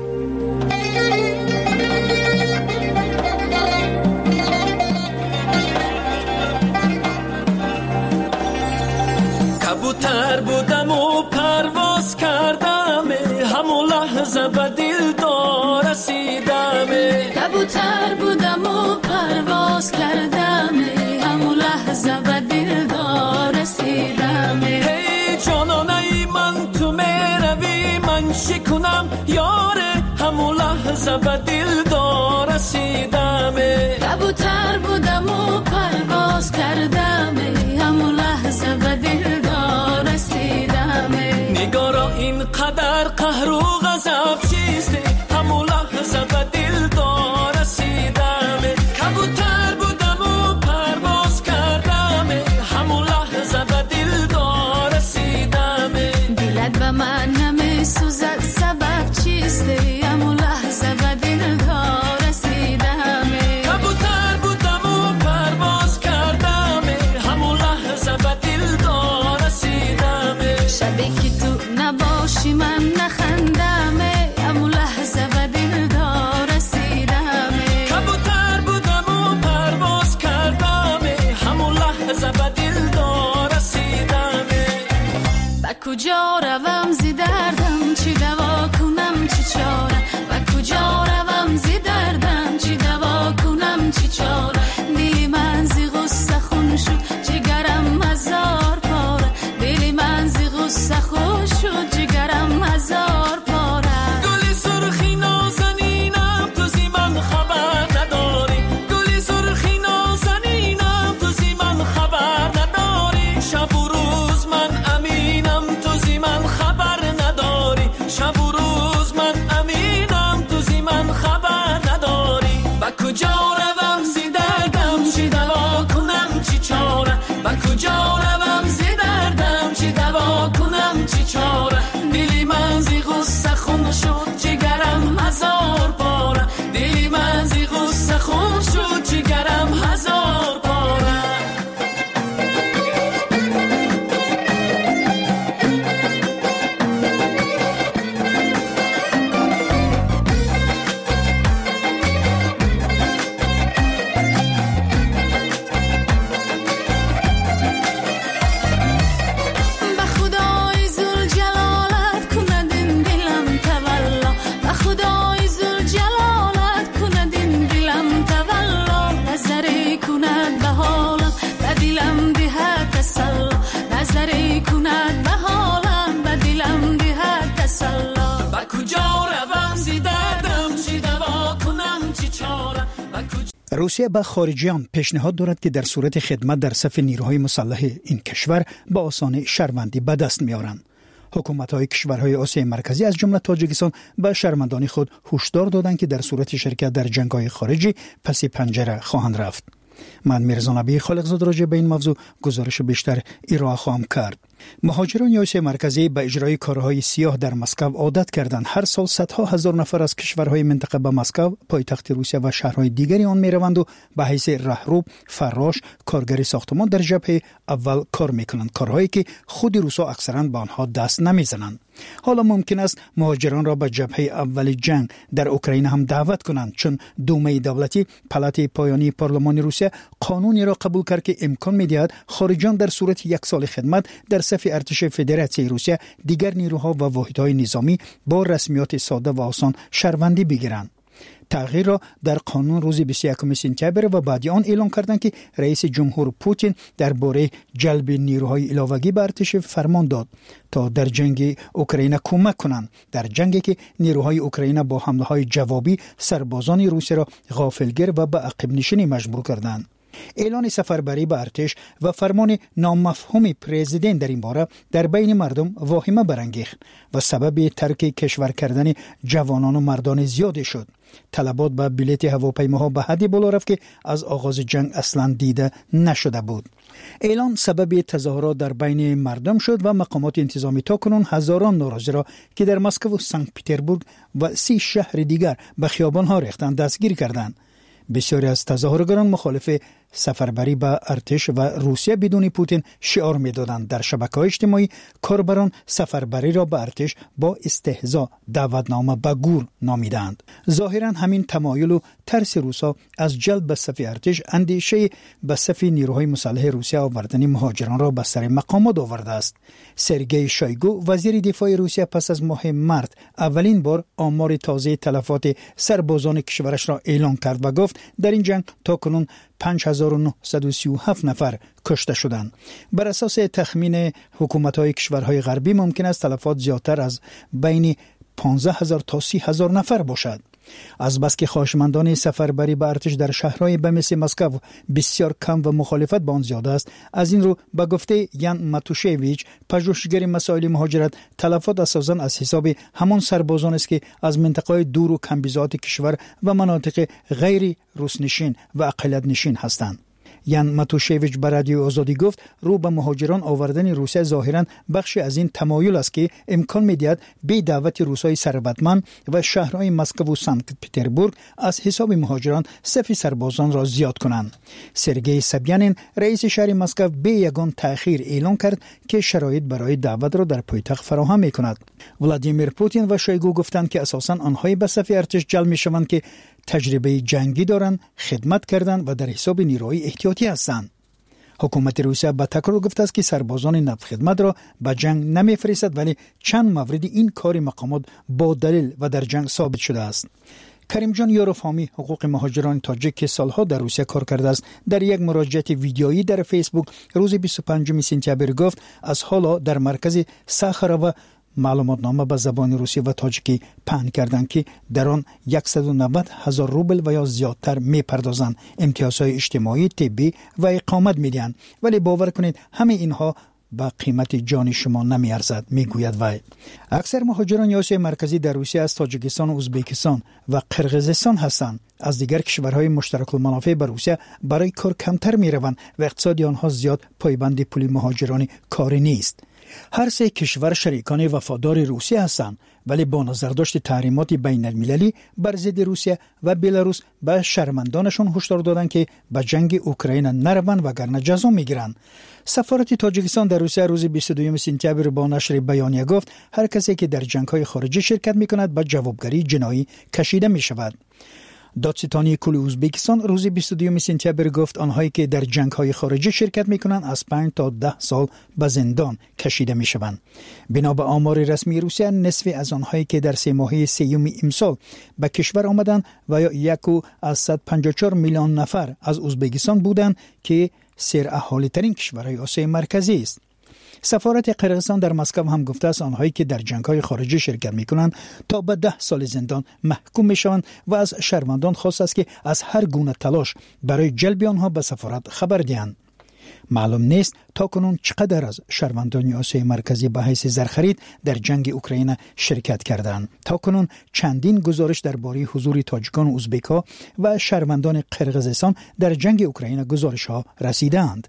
کبوتر بودم و پرواز کردم، همون لحظه به دلدار رسیدم. کبوتر بودم و پرواز کردم، همون لحظه به دلدار رسیدم. چی کنم یاره همون لحظه به دل دار رسیدم کبوتر بودم و پرواز کردم همون لحظه به دل دار رسیدم نگارا اینقدر قهر و غضب چیست همون لحظه به دل دار رسیدم کبوتر بودم و پرواز کردم همون لحظه به دل دار رسیدم دلت به من نمیسوزد سبب چیست همون لحظه به دل دار رسیدم کبوتر بودم و پرواز کردم همون لحظه به دل دار رسیدم شبی که تو نباشی من نخندم همون لحظه به دل دار رسیدم کبوتر بودم و پرواز کردم همون لحظه به دل دار رسیدم به کجا روم زی دردم چی دوا کنم چی چاره به کجا روم زی دردم چی دوا کنم چی چاره دلی من زی غصه خون شد جگرم هزار پاره دلی من زی غصه خون شد جگرم هزار پاره گلی سرخی نازنینم تو زی من خبر نداری گلی سرخی نازنینم تو زی من خبر نداری شب و روز من امینم تو زی من خبر نداری شب و روز من امینم تو زی من خبر نداری با کجا روم زی دردم چی دوا کنم چی چاره با کجا روم زی دردم چی دوا کنم چی چاره دلی من زی غصه خون شد جگرم هزار پاره دلی من زی غصه خون شد جگرم هزار پاره به خدای ذوالجلالت کند این دلم تولا به خدای ذوالجلالت کند این دلم تولا نظری کند به حالم به دلم دهد تسلا نظری کند به حالم به دلم دهد تسلا به کجا روم زی دردم چی دوا کنم چی چاره به کجا روسیه به خارجیان پیشنهاد دارد که در صورت خدمت در صف نیروهای مسلح این کشور به آسانی شهروندی به دست میارند. حکومت‌های کشورهای آسیای مرکزی از جمله تاجیکستان به شهروندان خود هشدار دادند که در صورت شرکت در جنگ‌های خارجی پس پنجره خواهند رفت. من میرزا نبی خالقزاده راجع به این موضوع گزارش بیشتر ارائه خواهم کرد. مهاجران آسیای مرکزی به اجرای کارهای سیاه در مسکو عادت کردند. هر سال صدها هزار نفر از کشورهای منطقه به مسکو، پایتخت روسیه و شهرهای دیگری آن میروند و به حیث راهرو، فراش، کارگر ساختمان در جبهه اول کار میکنند، کارهایی که خود روسا اکثرا به آنها دست نمیزنند. حالا ممکن است مهاجران را به جبهه اول جنگ در اوکراین هم دعوت کنند، چون دومه دولتی پالات پایانی پارلمان روسیه قانونی را قبول کرد که امکان میدهد خارجیان در صورت یک سال خدمت در صف ارتش فدراسیون روسیه دیگر نیروها و واحدهای نظامی با رسمیات ساده و آسان شهروندی بگیرند. تغییر را در قانون روز بیست و یکم سپتامبر و بعد آن اعلام کردند که رئیس جمهور پوتین درباره جلب نیروهای علاوگی به ارتش فرمان داد تا در جنگ اوکراین کمک کنند، در جنگی که نیروهای اوکراین با حمله‌های جوابی سربازان روسیه را غافلگیر و به عقب نشینی مجبور کردند. اعلان سفربری به ارتش و فرمان نامفهوم پرزیدنت در این باره در بین مردم واهمه برانگیخت و سبب ترک کشور کردن جوانان و مردان زیادی شد. طلبات به بلیط هواپیماها به حدی بالا رفت که از آغاز جنگ اصلا دیده نشده بود. اعلان سبب تظاهرات در بین مردم شد و مقامات انتظامی تاکنون هزاران ناراضی را که در مسکو و سنت پترزبورگ و سی شهر دیگر به خیابان‌ها ریختند دستگیر کردند. بسیاری از تظاهرگران مخالف سفربری به ارتش و روسیه بدون پوتین شعار می‌دادند. در شبکه‌های اجتماعی کاربران سفربری را به ارتش با استهزا دعوتنامه به گور نامیدند. ظاهراً همین تمایل و ترس روسا از جلب به صف ارتش اندیشه به صف نیروهای مسلح روسیه آوردن مهاجران را به سر مقامات آورده است. سرگئی شویگو وزیر دفاع روسیه پس از ماه مارس اولین بار آمار تازه تلفات سربازان کشورش را اعلام کرد و گفت در این جنگ تاکنون پنج هزار و نهصد و سی و هفت نفر کشته شدند. بر اساس تخمین حکومت‌های کشورهای غربی ممکن است تلفات زیادتر از بین پانزده هزار تا سی هزار نفر باشد. از بس که خواهشمندان سفربری به ارتش در شهرهای به مثل مسکو بسیار کم و مخالفت با آن زیاد است، از این رو به گفته یان ماتوشویچ، پژوهشگر مسائل مهاجرت، تلفات اساساً از حساب همان سربازان است که از منطقه دور و کمبیزات کشور و مناطق غیر روسنشین و اقلیت نشین هستند. یان ماتوشویچ به رادیو آزادی گفت رو به مهاجران آوردن روسیه ظاهراً بخشی از این تمایل است که امکان می‌دهد به دعوت روسای ثروتمند و شهرهای مسکو و سنت پترزبورگ از حساب مهاجران صف سربازان را زیاد کنند. سرگئی سبیانین رئیس شهر مسکو به یگان تأخیر اعلام کرد که شرایط برای دعوت را در پایتخت فراهم می‌کند. ولادیمیر پوتین و شویگو گفتند که اساساً آنها به صف ارتش جلب می‌شوند که تجربه جنگی دارند، خدمت کردند و در حساب نیروهای احتیاطی هستند. حکومت روسیه به تکرار گفته است که سربازان نفت خدمت را به جنگ نمی‌فرستد، ولی چند مورد این کار مقامات با دلیل و در جنگ ثابت شده است. کریم جان یوروفامی، حقوق مهاجران تاجیک که سالها در روسیه کار کرده است، در یک مراجعه ویدیویی در فیسبوک روز بیست و پنجم سپتامبر گفت از حالا در مرکز ساخارova معلوماتنامه به زبان روسی و تاجیکی پهن کردند که در آن صد و نود هزار روبل و یا زیادتر میپردازند، امتیازهای اجتماعی، طبی و اقامت میدهند، ولی باور کنید همه اینها با قیمت جان شما نمیارزد، میگوید وی. اکثر مهاجران آسیای مرکزی در روسیه از تاجیکستان و ازبکستان و قرقیزستان هستند. از دیگر کشورهای مشترک المنافع به روسیه برای کار کمتر میروند و اقتصاد آنها زیاد پایبند پول مهاجران کاری نیست. هر سه کشور شریکان وفادار روسیه هستند، ولی با نظرداشت تحریمات بین المللی بر ضد روسیه و بلاروس به شهروندانشان هشدار دادند که به جنگ اوکراین نروند وگرنه جزا میگیرند. سفارت تاجیکستان در روسیه روز بیست و دوم سپتامبر با نشر بیانیه گفت هر کسی که در جنگ‌های خارجی شرکت می‌کند به جوابگری جنایی کشیده می‌شود. دادستانی کل ازبکستان روز بیست و دوم سپتامبر گفت آنهایی که در جنگ‌های خارجی شرکت می‌کنند از پنج تا ده سال به زندان کشیده می‌شوند. بنا به آمار رسمی روسیه، نصف از آنهایی که در سه ماهه سیوم امسال به کشور آمدند و یا یک و صد و پنجاه و چهار میلیون نفر از ازبکستان بودند که سر اهالی ترین کشورهای آسیای مرکزی است. سفارت قرقیزستان در مسکو هم گفته است آنهایی که در جنگ‌های خارجی شرکت می‌کنند تا به ده سال زندان محکوم می‌شوند و از شهروندان خواست است که از هر گونه تلاش برای جلب آنها به سفارت خبر دهند. معلوم نیست تاکنون چقدر از شهروندان آسیای مرکزی به حیث زرخرید در جنگ اوکراین شرکت کردند. تاکنون چندین گزارش درباره حضور تاجیکان و ازبک‌ها و شهروندان قرقیزستان در جنگ اوکراین گزارش‌ها رسیدند.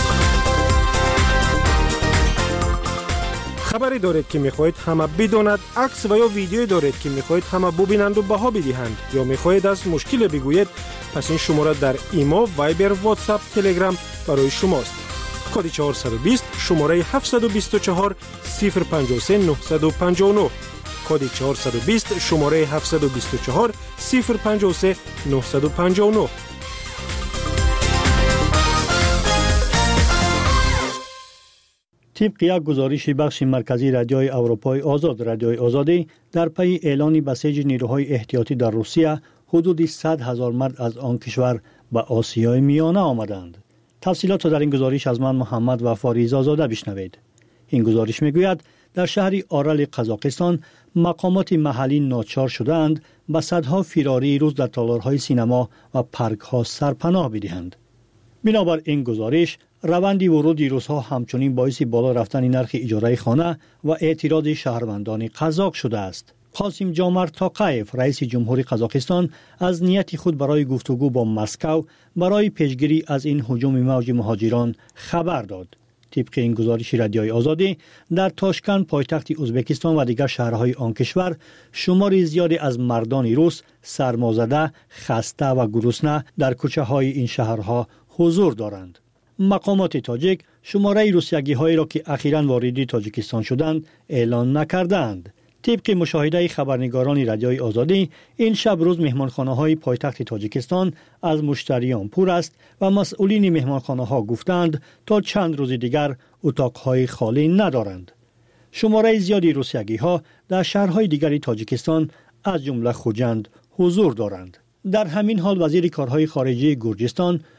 خبری دارید که میخواهید همه بداند، عکس و یا ویدیویی دارید که میخواهید همه ببینند و بها بدهند، یا میخواهید از مشکل بگویید، پس این شماره در ایما، وایبر، واتساپ، تلگرام برای شماست. کد چهارصد و بیست شماره هفتصد و بیست و چهار صفر پنجاه و سه نهصد و پنجاه و نه. کد چهارصد و بیست شماره هفتصد و بیست و چهار صفر پنجاه و سه نهصد و پنجاه و نه. طبق یک گزارش بخش مرکزی رادیوی اروپای آزاد رادیوی آزادی، در پی اعلان بسیج نیروهای احتیاطی در روسیه، حدود صد هزار مرد از آن کشور به آسیای میانه آمدند. تفصیلات را در این گزارش از من محمد و فاریز آزاده بشنوید. این گزارش میگوید در شهر آرل قزاقستان مقامات محلی ناچار شدند به صدها فراری روز در تالارهای سینما و پارک ها سرپناه بدهند. بنابر این گزارش، روند ورود روس‌ها همچنین باعث بالا رفتن نرخ اجاره خانه و اعتراض شهروندان قزاق شده است. قاسم جامر تاقایف، رئیس جمهوری قزاقستان، از نیت خود برای گفتگو با مسکو برای پیشگیری از این هجوم موج مهاجران خبر داد. طبق این گزارش رادیوی آزادی، در تاشکند پایتخت ازبکستان و دیگر شهرهای آن کشور شمار زیادی از مردان روس سرمازده، خسته و گرسنه در کوچه‌های این شهرها حضور دارند. مقامات تاجیک شماره روسیگی‌هایی را که اخیراً وارد تاجیکستان شدند اعلان نکردند. طبق مشاهده خبرنگاران رادیوی آزادی، این شب روز مهمانخانه‌های پایتخت تاجیکستان از مشتریان پر است و مسئولین مهمانخانه‌ها گفتند تا چند روز دیگر اتاق‌های خالی ندارند. شماره زیادی روسیگی‌ها در شهرهای دیگر تاجیکستان از جمله خوجند حضور دارند. در همین حال وزیر کارهای خارجه گرجستان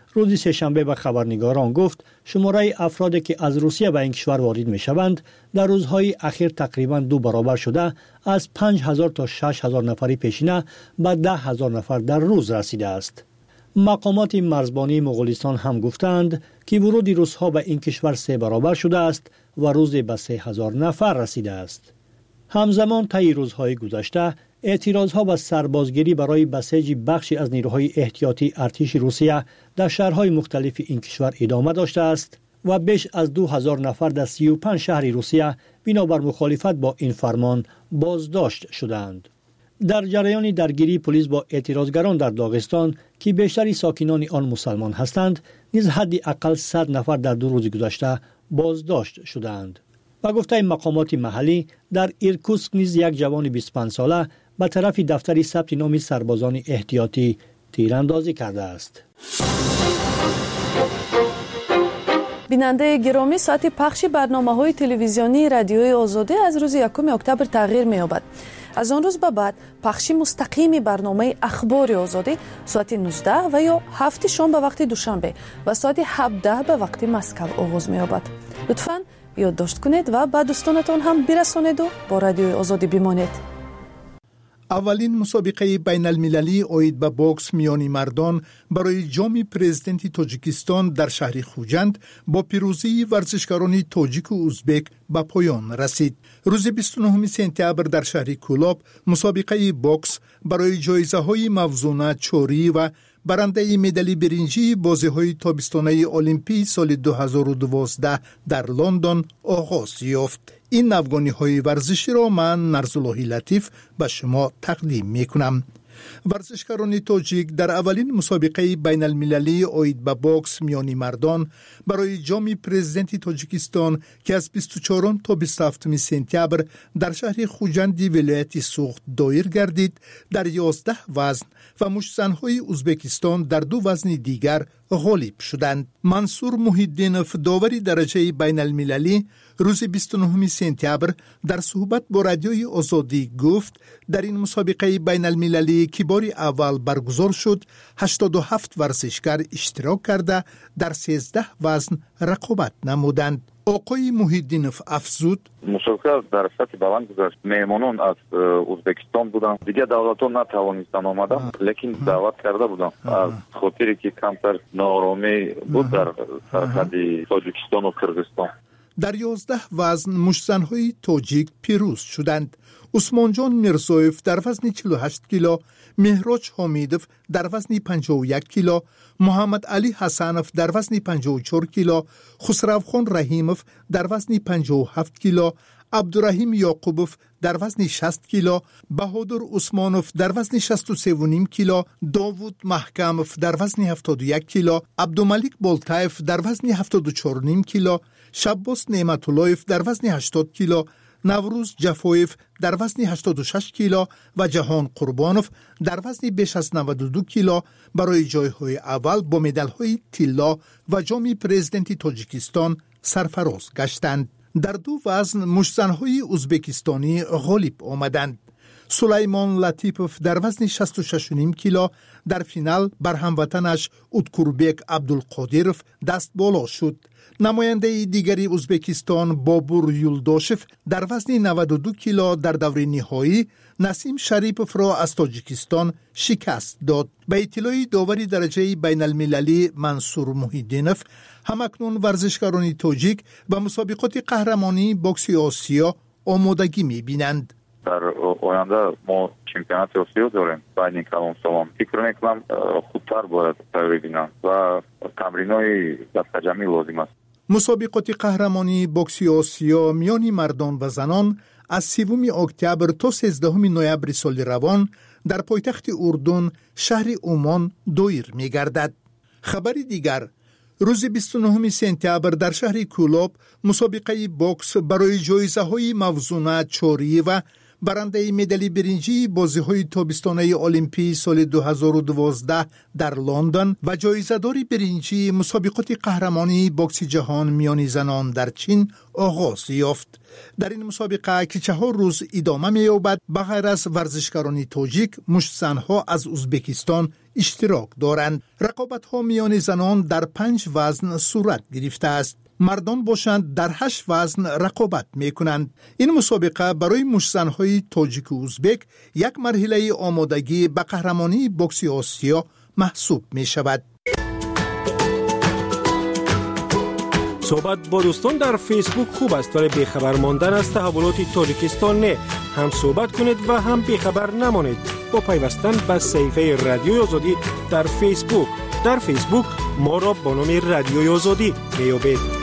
روز سه‌شنبه به خبرنگاران گفت شماره افرادی که از روسیه به این کشور وارد می شوند در روزهای اخیر تقریبا دو برابر شده از پنج هزار تا شش هزار نفری پیشینه به ده هزار نفر در روز رسیده است. مقامات مرزبانی مغولستان هم گفتند که ورود روس‌ها به این کشور سه برابر شده است و روز به سه هزار نفر رسیده است. همزمان طی روزهای گذشته اعتراضها به سربازگیری برای بسیج بخشی از نیروهای احتیاطی ارتش روسیه در شهرهای مختلف این کشور ادامه داشته است و بیش از دو هزار نفر در سی و پنج شهر روسیه بنابر مخالفت با این فرمان بازداشت شدند. در جریان درگیری پلیس با اعتراضگران در داغستان که بیشتر ساکنان آن مسلمان هستند نیز حدی اقل صد نفر در دو روز گذشته بازداشت شدند. و گفته مقامات محلی در ایرکوتسک نیز یک جوان بیست و پنج ساله به طرف دفتر ثبت نام سربازان احتیاطی تیراندازی کرده است. بیننده گرامی، ساعت پخش برنامه‌های تلویزیونی رادیوی آزادی از روز یکم اکتبر تغییر می‌یابد. از آن روز به بعد پخش مستقیم برنامه اخبار آزادی ساعت نوزده و یا هفت شام به وقت دوشنبه و ساعت هفده به وقت مسکو آغاز می‌یابد. لطفاً یادداشت کنید و به دوستانتان هم برسانید و با رادیوی آزادی بمانید. اولین مسابقه بین المللی اوید به بوکس میانی مردان برای جام پرزیدنت تاجیکستان در شهر خوجند با پیروزی ورزشکاران تاجیک و ازبک به پایان رسید. روز بیست و نهم سپتامبر در شهر کولاب مسابقه بوکس برای جایزه های موزونه چوری و برنده مدال برنجی بازی‌های تابستانه المپی سال دو هزار و دوازده در لندن آغاز یافت. این نوگانی‌های ورزشی را من نرزاللهی لطیف به شما تقدیم می‌کنم. ورزشکاران تاجیک در اولین مسابقه بین المللی اوید به بوکس میانی مردان برای جام پرزیدنت تاجیکستان که از بیست و چهارم تا بیست و هفتم سپتامبر در شهر خوجند ولایت سوخت دایر گردید در یازده وزن و مشتزن‌های ازبکستان در دو وزن دیگر غالب شدند. منصور محیدینوف داوری درجه بین المللی روز بیست و نهم سپتامبر در صحبت با رادیوی آزادی گفت در این مسابقه بین المللی که بار اول برگزار شد هشتاد و هفت ورزشکار اشتراک کرده در سیزده وزن رقابت نمودند. آقای محیدینوف افزود مسابقه در سطح بلند گذشت. مهمانان از ازبکستان بودند. دیگه دولت‌ها نتوانستند آمدن لیکن دعوت کرده بودند. از خاطری که کمتر نارامی بود در سرحد تاجیکستان و قرقیزستان. در یازده وزن مشتزن‌های تاجیک پیروز شدند. عثمان جان میرزایف در وزن چهل و هشت کیلو، مهراج حمیدوف در وزن پنجاه و یک کیلو، محمد علی حسنوف در وزن پنجاه و چهار کیلو، خسرو خان رحیموف در وزن پنجاه و هفت کیلو، عبدالرحیم یعقوبوف در وزن شصت کیلو، بهادر عثمانوف در وزن شصت و سه و نیم کیلو، داوود محکموف در وزن هفتاد و یک کیلو، عبدالملک بولتایف در وزن هفتاد و چهار و نیم کیلو، شباس نعمت اللهیف در وزن هشتاد کیلو، نوروز جفایف در وزن هشتاد و شش کیلو و جهان قربانوف در وزن بیش از نود و دو کیلو برای جایهای اول با مدال‌های طلا و جام پرزیدنت تاجیکستان سرفراز گشتند. در دو وزن مشتزن‌های ازبکستانی غالب آمدند. سلیمان لطیپوف در وزن شصت و شش و نیم کیلو در فینال بر هموطنش اتکوربک عبدالقادیروف دست بالا شد. نماینده دیگری ازبکستان بابور یولداشف در وزن نود و دو کیلو در دور نهایی نسیم شریپوف را از تاجیکستان شکست داد. به اطلاع داوری درجه بین المللی منصور محیدینوف همکنون ورزشکاران تاجیک به مسابقات قهرمانی بوکس آسیا آمادگی می‌بینند. در آینده ما چمپیونات آسیا داریم. بین کلام سلام فکر می‌کنم خوبتر باید ببینم و تمرین‌های دستجمعی لازم است. مسابقات قهرمانی بوکس آسیا میان مردان و زنان از سوم اکتبر تا سیزدهم نوامبر سال روان در پایتخت اردن شهر عمان دایر می‌گردد. خبر دیگر روز بیست و نهم سپتامبر در شهر کولاب مسابقه بوکس برای جایزه‌های موزونه چوری و برنده مدال برنجی بازی‌های تابستانه المپی سال دو هزار و دوازده در لندن و جایزه‌دار برنجی مسابقات قهرمانی بوکس جهان میان زنان در چین آغاز یافت. در این مسابقه که چهار روز ادامه می‌یابد، بغیر از ورزشکاران تاجیک، مشت‌زن‌ها از ازبکستان اشتراک دارند. رقابت‌ها میان زنان در پنج وزن صورت گرفته است. مردان باشند در هشت وزن رقابت می کنند. این مسابقه برای مشت‌زن‌های تاجیک و ازبک یک مرحله آمادگی به قهرمانی بوکس آسیا محسوب می شود. صحبت با دوستان در فیسبوک خوب است، ولی بیخبر ماندن از تحولات تاجیکستان نه. هم صحبت کنید و هم بیخبر نمانید با پیوستن به صفحه رادیوی آزادی در فیسبوک. در فیسبوک ما را با نام رادیوی آزادی میابید.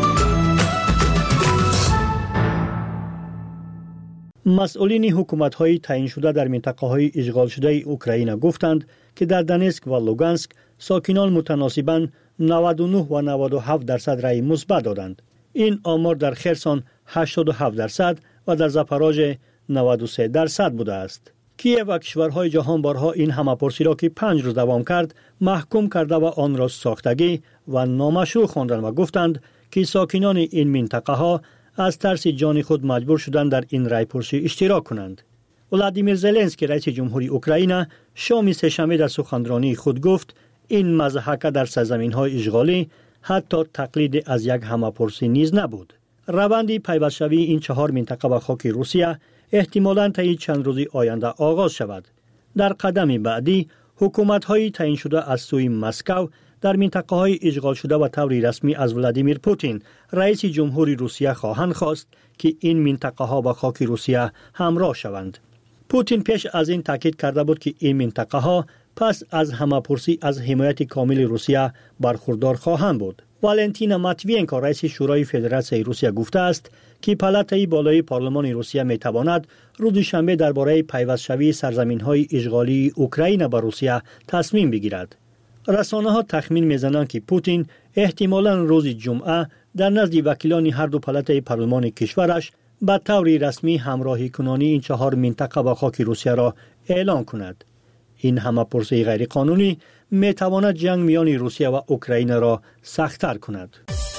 مسئولین حکومت‌های تعیین شده در منطقه‌های اشغال شده اوکراین گفتند که در دونتسک و لوگانسک ساکنان متناسباً نود و نه و نود و هفت درصد رأی مثبت دادند. این آمار در خرسون هشتاد و هفت درصد و در زاپاروژه نود و سه درصد بوده است. کیف و کشورهای جهان بارها این همه‌پرسی را که پنج روز دوام کرد محکوم کرده و آن را ساختگی و نامشروع خواندند و گفتند که ساکنان این منطقه‌ها از ترس جان خود مجبور شدند در این رأی‌پرسی اشتراک کنند. ولادیمیر زلنسکی رئیس جمهوری اوکراین شام سه‌شنبه در سخنرانی خود گفت این مضحک در سرزمین‌های اشغالی حتی تقلید از یک همه‌پرسی نیز نبود. روند پیوست‌شوی این چهار منطقه به خاک روسیه احتمالاً طی چند روز آینده آغاز شود. در قدم بعدی حکومت‌های تعیین شده از سوی مسکو در منطقه‌های اشغال شده و طوری رسمی از ولادیمیر پوتین رئیس جمهوری روسیه خواهند خواست که این منطقه‌ها با خاک روسیه همراه شوند. پوتین پیش از این تاکید کرده بود که این منطقه‌ها پس از همه‌پرسی از حمایت کامل روسیه برخوردار خواهند بود. والنتینا ماتوینکو رئیس شورای فدراسیون روسیه گفته است که پالاتای بالای پارلمان روسیه می‌تواند روز شنبه درباره پیوست‌شوی سرزمین‌های اشغالی اوکراین به روسیه تصمیم بگیرد. رسانه‌ها تخمین می‌زنند که پوتین احتمالاً روز جمعه در نزد وکیلان هر دو پالاتای پارلمان کشورش به طور رسمی همراهی کنانی این چهار منطقه با خاک روسیه را اعلان کند. این همه‌پرسی غیرقانونی می‌تواند جنگ میان روسیه و اوکراین را سخت‌تر کند.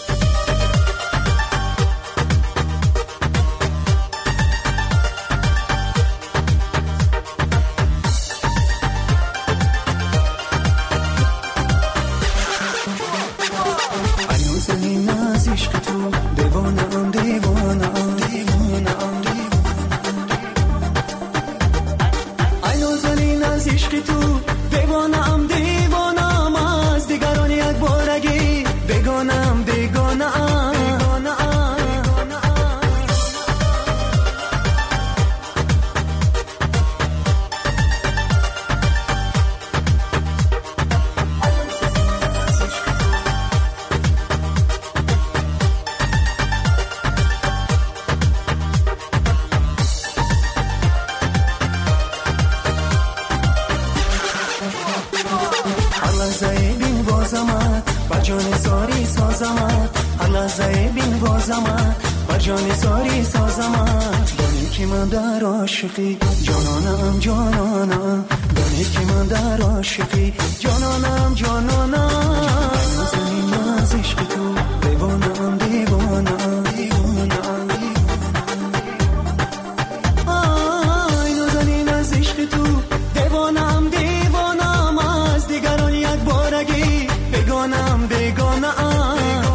جانانم جانانم دانی که من در عاشقی جانانم جانانم زنی ناز عشق تو دیوانم دیوانم دیوانم آی نازنی ناز عشق تو دیوانم دیوانم از دیگران یک بارگی بگانم بگانم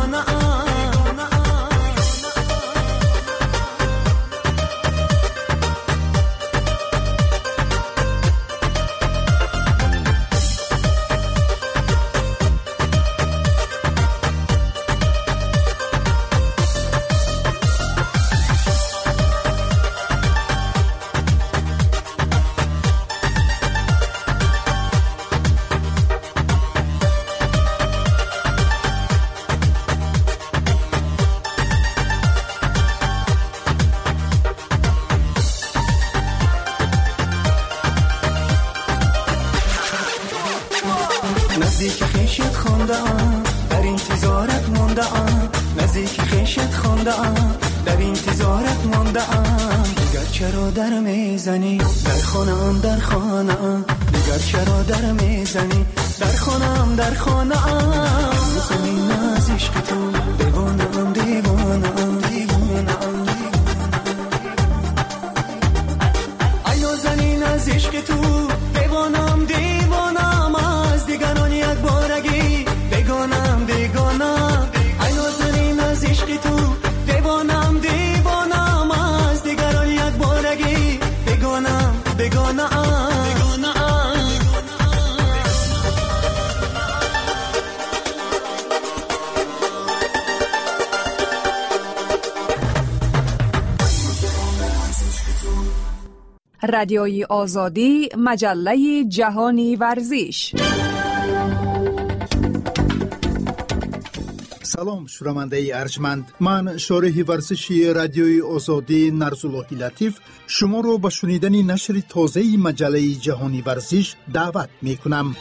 نزدیک خیشت خونده ام در انتظارت مونده ام نزدیک خیشت خونده ام در انتظارت مونده ام چرا در میزنی در خانم در خانم دیگر چرا در میزنی در خانم در خانم زمین از عشق تو دیوانم دیوانم دیوانم ای نازنین از عشق تو دیوانم دیوانم از دیگران یک بارگی بگانم بگانم ای نازنین از عشق تو دیوانم دیوانم از دیگران یک بارگی بگانم بگانم رادیوی آزادی، مجله جهانی ورزش. سلام شنونده ارجمند، من شارح ورزشی رادیوی آزادی نرزاللهی لطیف شما رو به شنیدن نشر تازه مجله جهانی ورزش دعوت می کنم.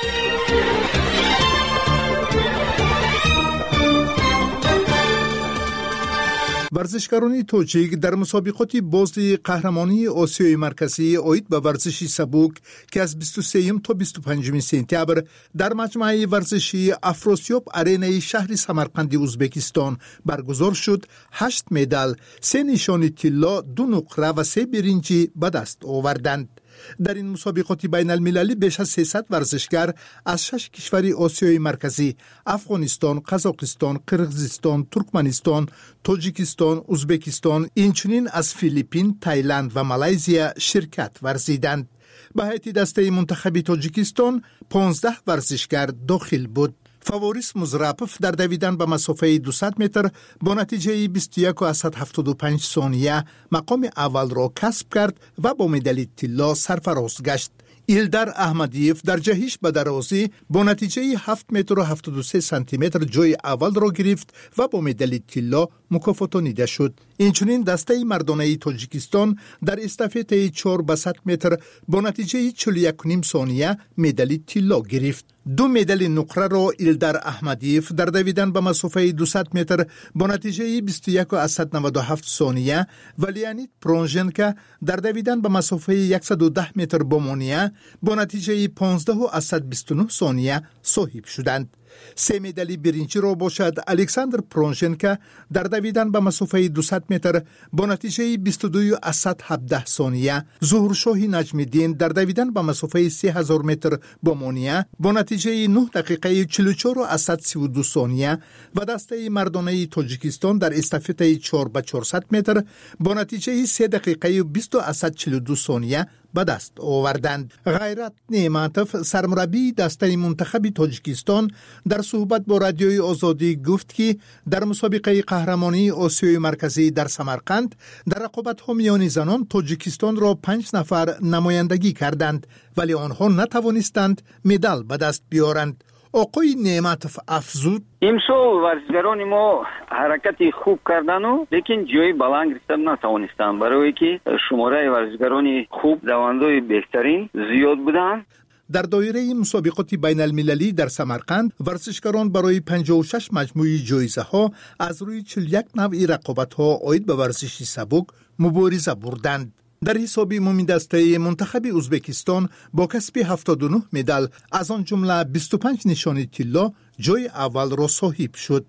ورزشکاران تاجیک در مسابقات بازی قهرمانی آسیای مرکزی اید به ورزش سبک که از بیست و سه تا بیست و پنج سپتامبر در مجمع ورزشی افراسیاب آرینای شهر سمرقند ازبکستان برگزار شد، هشت مدال، سه نشان طلا، دو نقره و سه برنجی به دست آوردند. در این مسابقات بین المللی بیش از سیصد ورزشکار از شش کشور آسیای مرکزی افغانستان، قزاقستان، قرقیزستان، ترکمنستان، تاجیکستان، ازبکستان، اینچنین از فیلیپین، تایلند و مالزیا شرکت ورزیدند. به هیئت دسته منتخب تاجیکستان پانزده ورزشکار داخل بود. فاوریس مزرپف در دویدن به مسافه دویست متر با نتیجه بیست و یک و هفتاد و پنج ثانیه مقام اول را کسب کرد و با مدال طلا سرفراز گشت. ایلدار احمدیف در جهش به درازی با نتیجه هفت متر و هفتاد و سه سانتی متر جای اول را گرفت و با مدال طلا مکافاتانیده شد. اینچنین دسته مردانه تاجیکستان در استافت چهار به صد متر با نتیجه چهل و یک و نیم ثانیه مدال طلا گرفت. دو مدال نقره را ایلدار احمدیف در دویدن به مسافه دویست متر با نتیجه بیست و یک و نود و هفت ثانیه و لیانید پرونژنکا در دویدن به مسافه صد و ده متر با مونیه با نتیجه پانزده و بیست و نه ثانیه صاحب شدند. سه مدال برنجی را باشد الکساندر پرونژنکا در دویدن به مسافه دویست متر با نتیجه بیست و دو و هفده ثانیه، ظهورشاه نجم‌الدین در دویدن به مسافه سه هزار متر با مونیه با نتیجه نه دقیقه چهل و چهار و سی و دو ثانیه و دسته مردانه تاجیکستان در استافت چهار به چهارصد متر با نتیجه سه دقیقه و بیست و چهل و دو ثانیه به دست آوردند. غیرت نعمتوف سرمربی دسته منتخب تاجیکستان در صحبت با رادیوی آزادی گفت که در مسابقه قهرمانی آسیای مرکزی در سمرقند در رقابت‌ها میان زنان تاجیکستان را پنج نفر نمایندگی کردند ولی آنها نتوانستند مدال به دست بیارند. آقای نعمتوف افزود امسال ورزشکاران ما حرکت خوب کردن و لیکن جای بلند گرفتن نتوانستند برای که شماره ورزشکاران خوب دوندای بهترین زیاد بودند. در دایره مسابقات بین المللی در سمرقند ورزشکاران برای پنجاه و شش مجموعه جایزه ها از روی چهل و یک نوع رقابت ها عاید به ورزش سبک مبارزه بردند. در حساب عمومی دسته منتخب ازبکستان با کسب هفتاد و نه مدال از آن جمله بیست و پنج نشان طلا جای اول را صاحب شد.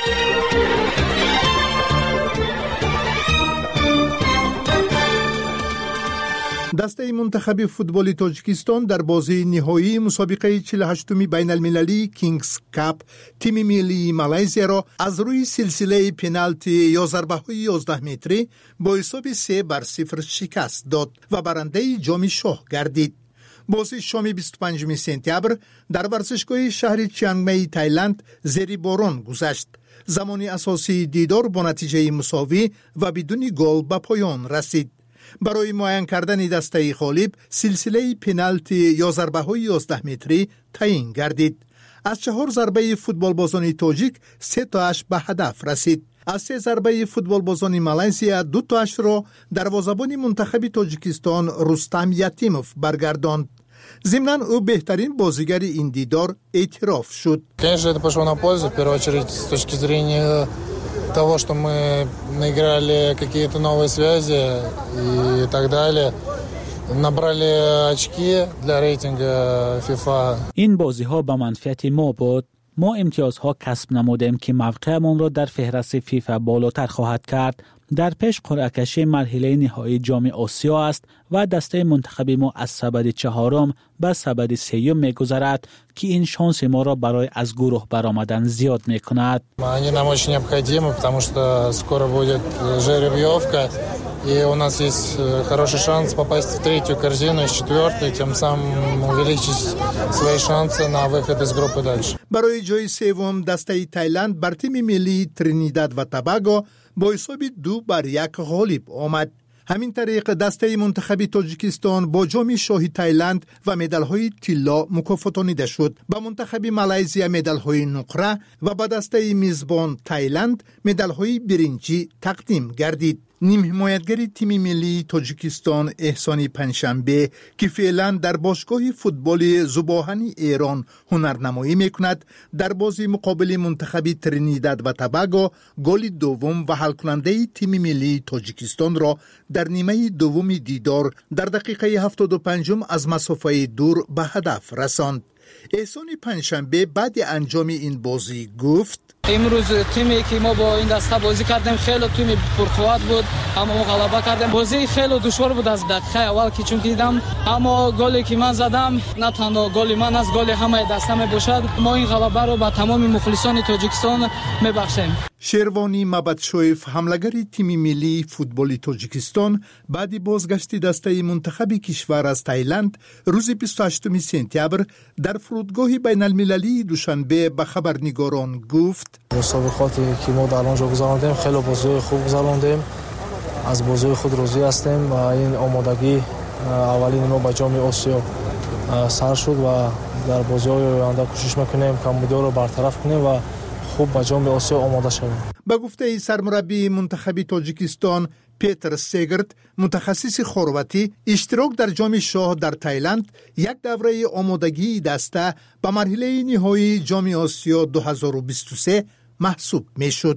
دسته منتخب فوتبال تاجیکستان در بازی نهایی مسابقه چهل و هشتم بین المللی کینگز کاپ تیم ملی مالزیا را از روی سلسله پنالتی یا ضربه‌های یازده متری با حساب سه بر صفر شکست داد و برنده جام شاه گردید. بازی شام بیست و پنجم سپتامبر در ورزشگاه شهر چیانگ تایلند زیر باران گذشت. زمان اساسی دیدار با نتیجه مساوی و بدون گل به پایان رسید. برای معین کردن دسته غالب سلسله پنالتی یا ضربه های یازده متری تعیین گردید. از چهار ضربه فوتبال بازان تاجیک سه تاش به هدف رسید. از سه ضربه فوتبال بازان مالزیا دو تاش را دروازه‌بان منتخب تاجیکستان رستم یتیموف برگرداند. ضمناً او بهترین بازیگر این دیدار اعتراف شد. Конечно, это пошло на пользу, в первую очередь, с точки зрения того, что мы наиграли какие-то новые связи и так далее, набрали очки для рейтинга FIFA. این بازی‌ها به منفعت ما بود. ما امتیازها کسب نمودیم که موقعمون را در فهرست فیفا بالاتر خواهد کرد. در پیش قرعه کشی مرحله نهایی جام آسیا است و دسته منتخب ما از سبد چهارم به سبد سیوم می‌گذرد که این شانس ما را برای از گروه برآمدن زیاد می‌کند. Они нам очень необходимы, потому что скоро будет жеребьевка, и у нас есть хороший шанс попасть в третью корзину из четвертой, тем самым увеличить свои шансы на выход из группы дальше. برای جای سوم دسته تایلند بر تیم ملی ترینیداد و توباگو با حساب دو بر یک غالب آمد. همین طریق دسته منتخب تاجیکستان با جام شاهی تایلند و مدال‌های طلا مکافاتانیده شد. با منتخب مالزیا مدال‌های نقره و با دسته میزبان تایلند مدال‌های برنجی تقدیم گردید. نیم حمایتگر تیم ملی تاجیکستان احسانی پنجشنبه که فعلا در باشگاه فوتبال زباهنی ایران هنرنمایی میکند، در بازی مقابل منتخب ترینیداد و توباگو گل دوم و حل کننده تیم ملی تاجیکستان را در نیمه دوم دیدار در دقیقه هفتاد و پنج از مسافه دور به هدف رساند. احسانی پنجشنبه بعد انجام این بازی گفت: امروز تیمی که ما با این دسته بازی کردیم خیلی تیم پرقوت بود، اما ما غلبه کردیم. بازی خیلی دشوار بود از دقیقه اول که چون دیدم، اما گلی که من زدم نه تنها گل من است، گل همه دسته می باشد. ما این غلبه رو به تمام مخلصان تاجیکستان میبخشیم. شیروانی مبدشویف حملگر تیم ملی فوتبال تاجیکستان بعد بازگشت دسته منتخب کشور از تایلند روز بیست و هشتم سپتامبر در فرودگاه بین المللی دوشنبه به خبرنگاران گفت: مسابقاتی که ما در آنجا گذراندیم خیلی بازی خوب گذراندیم، از بازی خود راضی هستیم و این آمادگی اولین ما به جام آسیا سر شد و در بازی‌های آینده کوشش میکنیم که مدار رو برطرف کنیم و خوب به جام آسیا آماده شویم. به گفته سرمربی منتخب تاجیکستان پیتر سیگرت، متخصص خرواتی، اشتراک در جام شاه در تایلند یک دوره آمادگی دسته به مرحله نهایی جام آسیا دو هزار و بیست و سه محسوب میشد.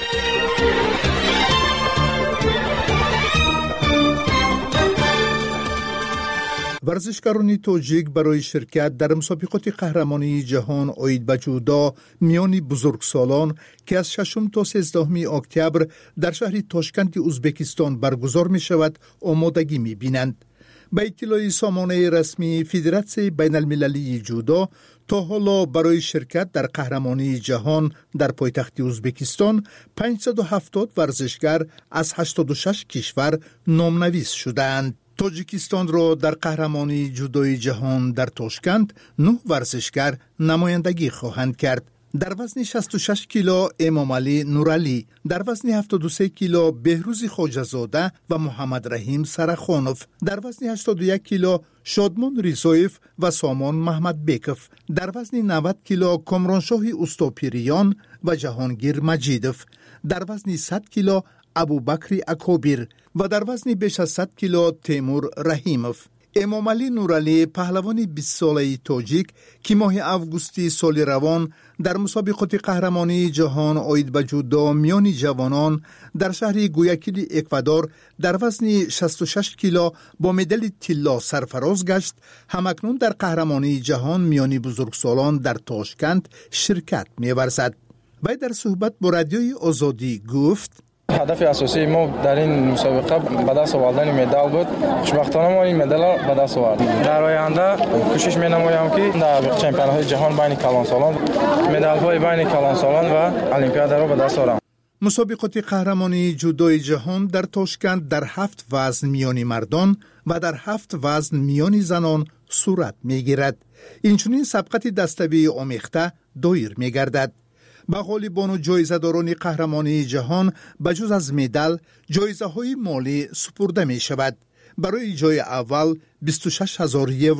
ورزشکاران تاجیک برای شرکت در مسابقات قهرمانی جهان عاید به جودو میان بزرگسالان که از ششم تا سیزدهم اکتبر در شهر تاشکند ازبکستان برگزار می شود آمادگی می بینند. به اطلاع سامانه رسمی فدراسیون بین المللی جودو، تا حالا برای شرکت در قهرمانی جهان در پایتخت ازبکستان پانصد و هفتاد ورزشکار از هشتاد و شش کشور نامنویس شدند. تاجیکستان را در قهرمانی جودوی جهان در تاشکند نه ورزشکار نمایندگی خواهند کرد. در وزن شصت و شش کیلو امامعلی نورعلی، در وزن هفتاد و سه کیلو بهروز خواجه‌زاده و محمد رحیم سرخانوف، در وزن هشتاد و یک کیلو شادمان ریزایف و سامان محمد بیکف، در وزن نود کیلو کامرانشاه استوپیریان و جهانگیر مجیدف، در وزن صد کیلو ابوبکر اکوبیر و در وزن بیش از صد کیلو تیمور رحیموف. امامعلی نورعلی پهلوان بیست ساله تاجیک که ماه اوگوستی سال روان در مسابقات قهرمانی جهان عاید به جودو میان جوانان در شهر گویاکیل اکوادور در وزن شصت و شش کیلو با مدال طلا سرفراز گشت، همکنون در قهرمانی جهان میان بزرگسالان در تاشکند شرکت می‌ورزد. و در صحبت با رادیوی آزادی گفت: هدف اساسی ما در این مسابقه به دست آوردن مدال بود. خوشبختانه ما این مدال را به دست آوردیم. در آینده کوشش می‌نمایم که در چمپیون‌های جهان بین کلانسالان مدال‌های بین کلانسالان و المپیاد را به دست آورم. مسابقات قهرمانی جودوی جهان در تاشکند در هفت وزن میان مردان و در هفت وزن میان زنان صورت می‌گیرد. اینچنین سبقت دسته‌بندی آمیخته دایر می‌گردد. به غالبان و جایزه‌داران قهرمانی جهان بجز از مدال جایزه‌های مالی سپرده می شود. برای جای اول بیست و شش هزار یورو،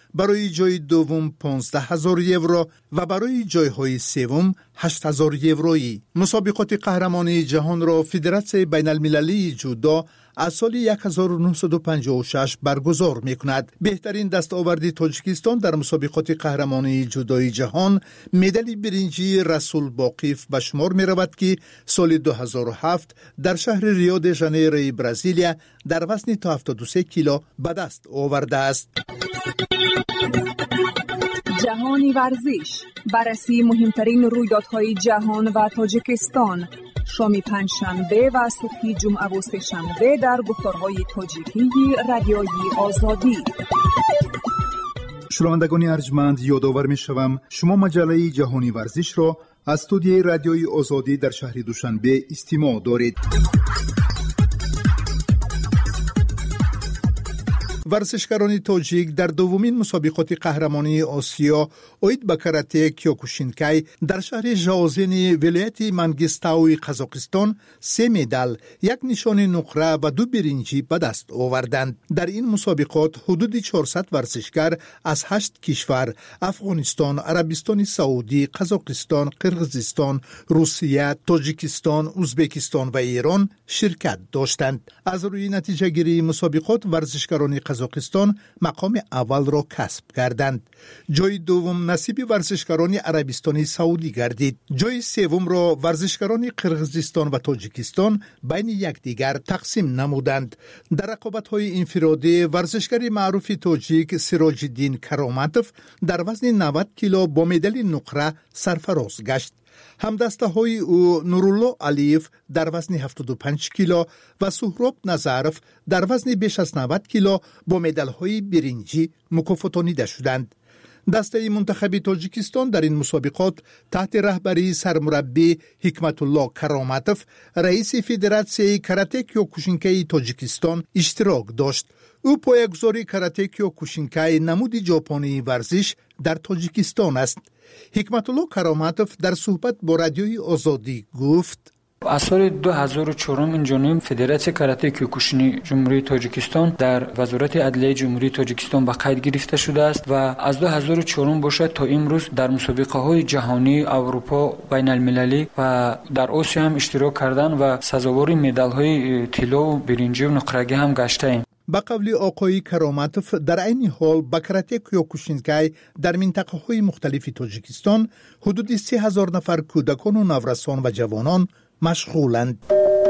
برای جای دوم پانزده هزار یورو و برای جایهای سوم هشت هزار یورویی. مسابقات قهرمانی جهان را فدراسیون بین المللی جودو از سال هزار و نهصد و پنجاه و شش برگزار می کند. بهترین دستاورد تاجیکستان در مسابقات قهرمانی جودوی جهان مدال برنجی رسول باقیف به شمار می رود که سال دو هزار و هفت در شهر ریو د ژانیروی برزیلیا در وزن تا هفتاد و سه کیلو به دست آورده است. جهانی ورزش، بررسی مهمترین رویدادهای جهان و تاجیکستان، شام پنجشنبه و صبح جمعه و سه‌شنبه در گفتارهای تاجیکی رادیوی آزادی. شنوندگان ارجمند، یادآور می‌شوم شما مجله جهانی ورزش را از استودیوی رادیوی آزادی در شهر دوشنبه استماع دارید. ورزشکاران تاجیک در دومین مسابقات قهرمانی آسیا اوید به کاراته کیوکوشینکای در شهر ژاوزن ولایت منگیستاوی قزاقستان سه مدال، یک نشان نقره و دو برنجی به دست آوردند. در این مسابقات حدود چهارصد ورزشکار از هشت کشور افغانستان، عربستان سعودی، قزاقستان، قرقیزستان، روسیه، تاجیکستان، ازبکستان و ایران شرکت داشتند. از روی نتیجه گیری مسابقات ورزشکاران قزاقستان مقام اول را کسب کردند. جای دوم نصیب ورزشکاران عربستان سعودی گردید. جای سوم را ورزشکاران قرقیزستان و تاجیکستان بین یکدیگر تقسیم نمودند. در رقابت‌های انفرادی ورزشکار معروف تاجیک سراج الدین کرامتوف در وزن نود کیلو با مدال نقره سرفراز گشت. همدسته های او نورالله علیف در وزن هفتاد و پنج کیلو و سهراب نظرف در وزن بیش از نود کیلو با مدال های برنجی مکافاتانیده شدند. دسته منتخب تاجیکستان در این مسابقات تحت رهبری سرمربی حکمت الله کرامتوف رئیس فدراسیون کاراته کیوکوشینکای تاجیکستان اشتراک داشت. او پایه‌گذاری کاراته کیوکوشینکای نمود ژاپنی ورزش در تاجیکستان است. حکمت الله کرامتوف در صحبت با رادیوی آزادی گفت: از سال دو هزار و چهار این جانب فدراسیون کاراته کیوکوشین جمهوری تاجیکستان در وزارت عدلیه جمهوری تاجیکستان به قید گرفته شده است و از دو هزار و چهار باشد تا امروز در مسابقه های جهانی، اروپا، بین المللی و در آسیا هم اشتراک کردن و سزاوار مدال های طلا و برنجی و نقرگی هم گشته ایم. با قول آقای کرامتوف در این حال با کاراته کیوکوشینکای در منطقه های مختلف تاجیکستان حدود سه هزار نفر کودکان و نوجوانان و جوانان مشغولند.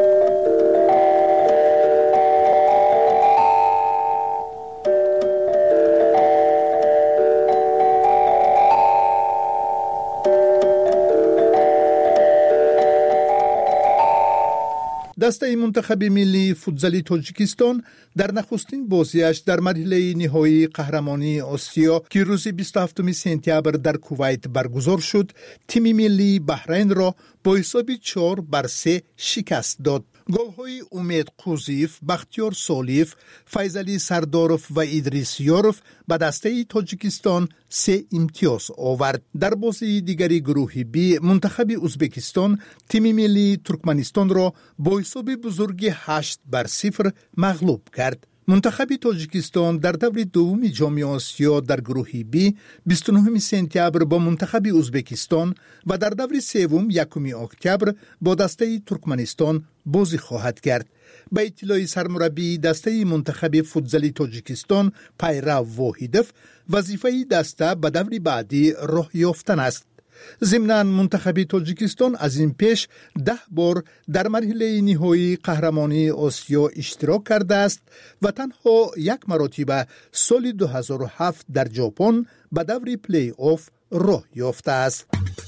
دسته منتخب ملی فوتبال تاجیکستان در نخستین بازیش در مرحله نهایی قهرمانی آسیا که روز بیست و هفتم سپتامبر در کویت برگزار شد، تیم ملی بحرین را با حساب چهار بر سه شکست داد. گل‌های امید قوزیف، بختیار سالیف، فیضعلی سرداروف و ادریس یاروف به دسته تاجیکستان سه امتیاز آورد. در بازی دیگری گروه بی منتخب ازبکستان تیم ملی ترکمنستان را با حساب بزرگ هشت بر صفر مغلوب کرد. منتخب تاجیکستان در دور دوم جام آسیا در گروه بی بیست و نه سپتامبر با منتخب ازبکستان و در دور سوم یکم اکتبر با دسته ترکمنستان بازی خواهد کرد. به اطلاع سرمربی دسته منتخب فوتبال تاجیکستان پیرو واحدوف، وظیفه دسته به دور بعدی راه یافتن است. ضمناً منتخب تاجیکستان از این پیش ده بار در مرحله نهایی قهرمانی آسیا اشتراک کرده است و تنها یک مرتبه سال دو هزار و هفت در ژاپن به دور پلی آف راه یافته است.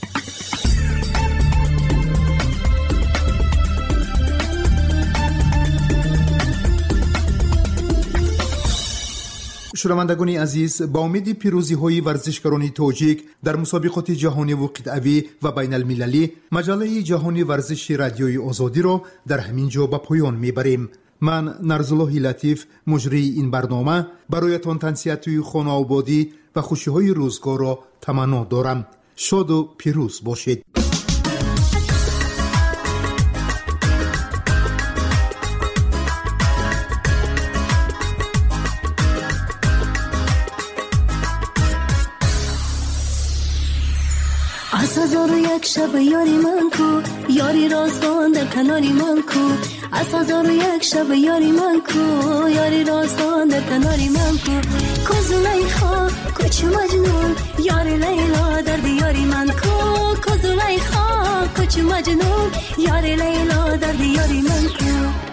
شنوندگان عزیز، با امید پیروزی های ورزشکاران تاجیک در مسابقات جهانی و قطعی و بین المللی، مجله جهانی ورزش رادیوی آزادی را در همین جا به پایان میبریم. من نرزالله لطیف، مجری این برنامه، برایتان تنسیت خانه آبادی و خوشی های روزگار را تمنا دارم. شاد و پیروز باشید. از هزار و یک شب یاری من کو یاری راستان در کناری من کو از هزار و یک شب یاری من کو یاری راستان در کناری من کو کو زلیخا کوچ مجنون یاری لیلا در دیاری من کو کو زلیخا کوچ مجنون یاری لیلا در دیاری من کو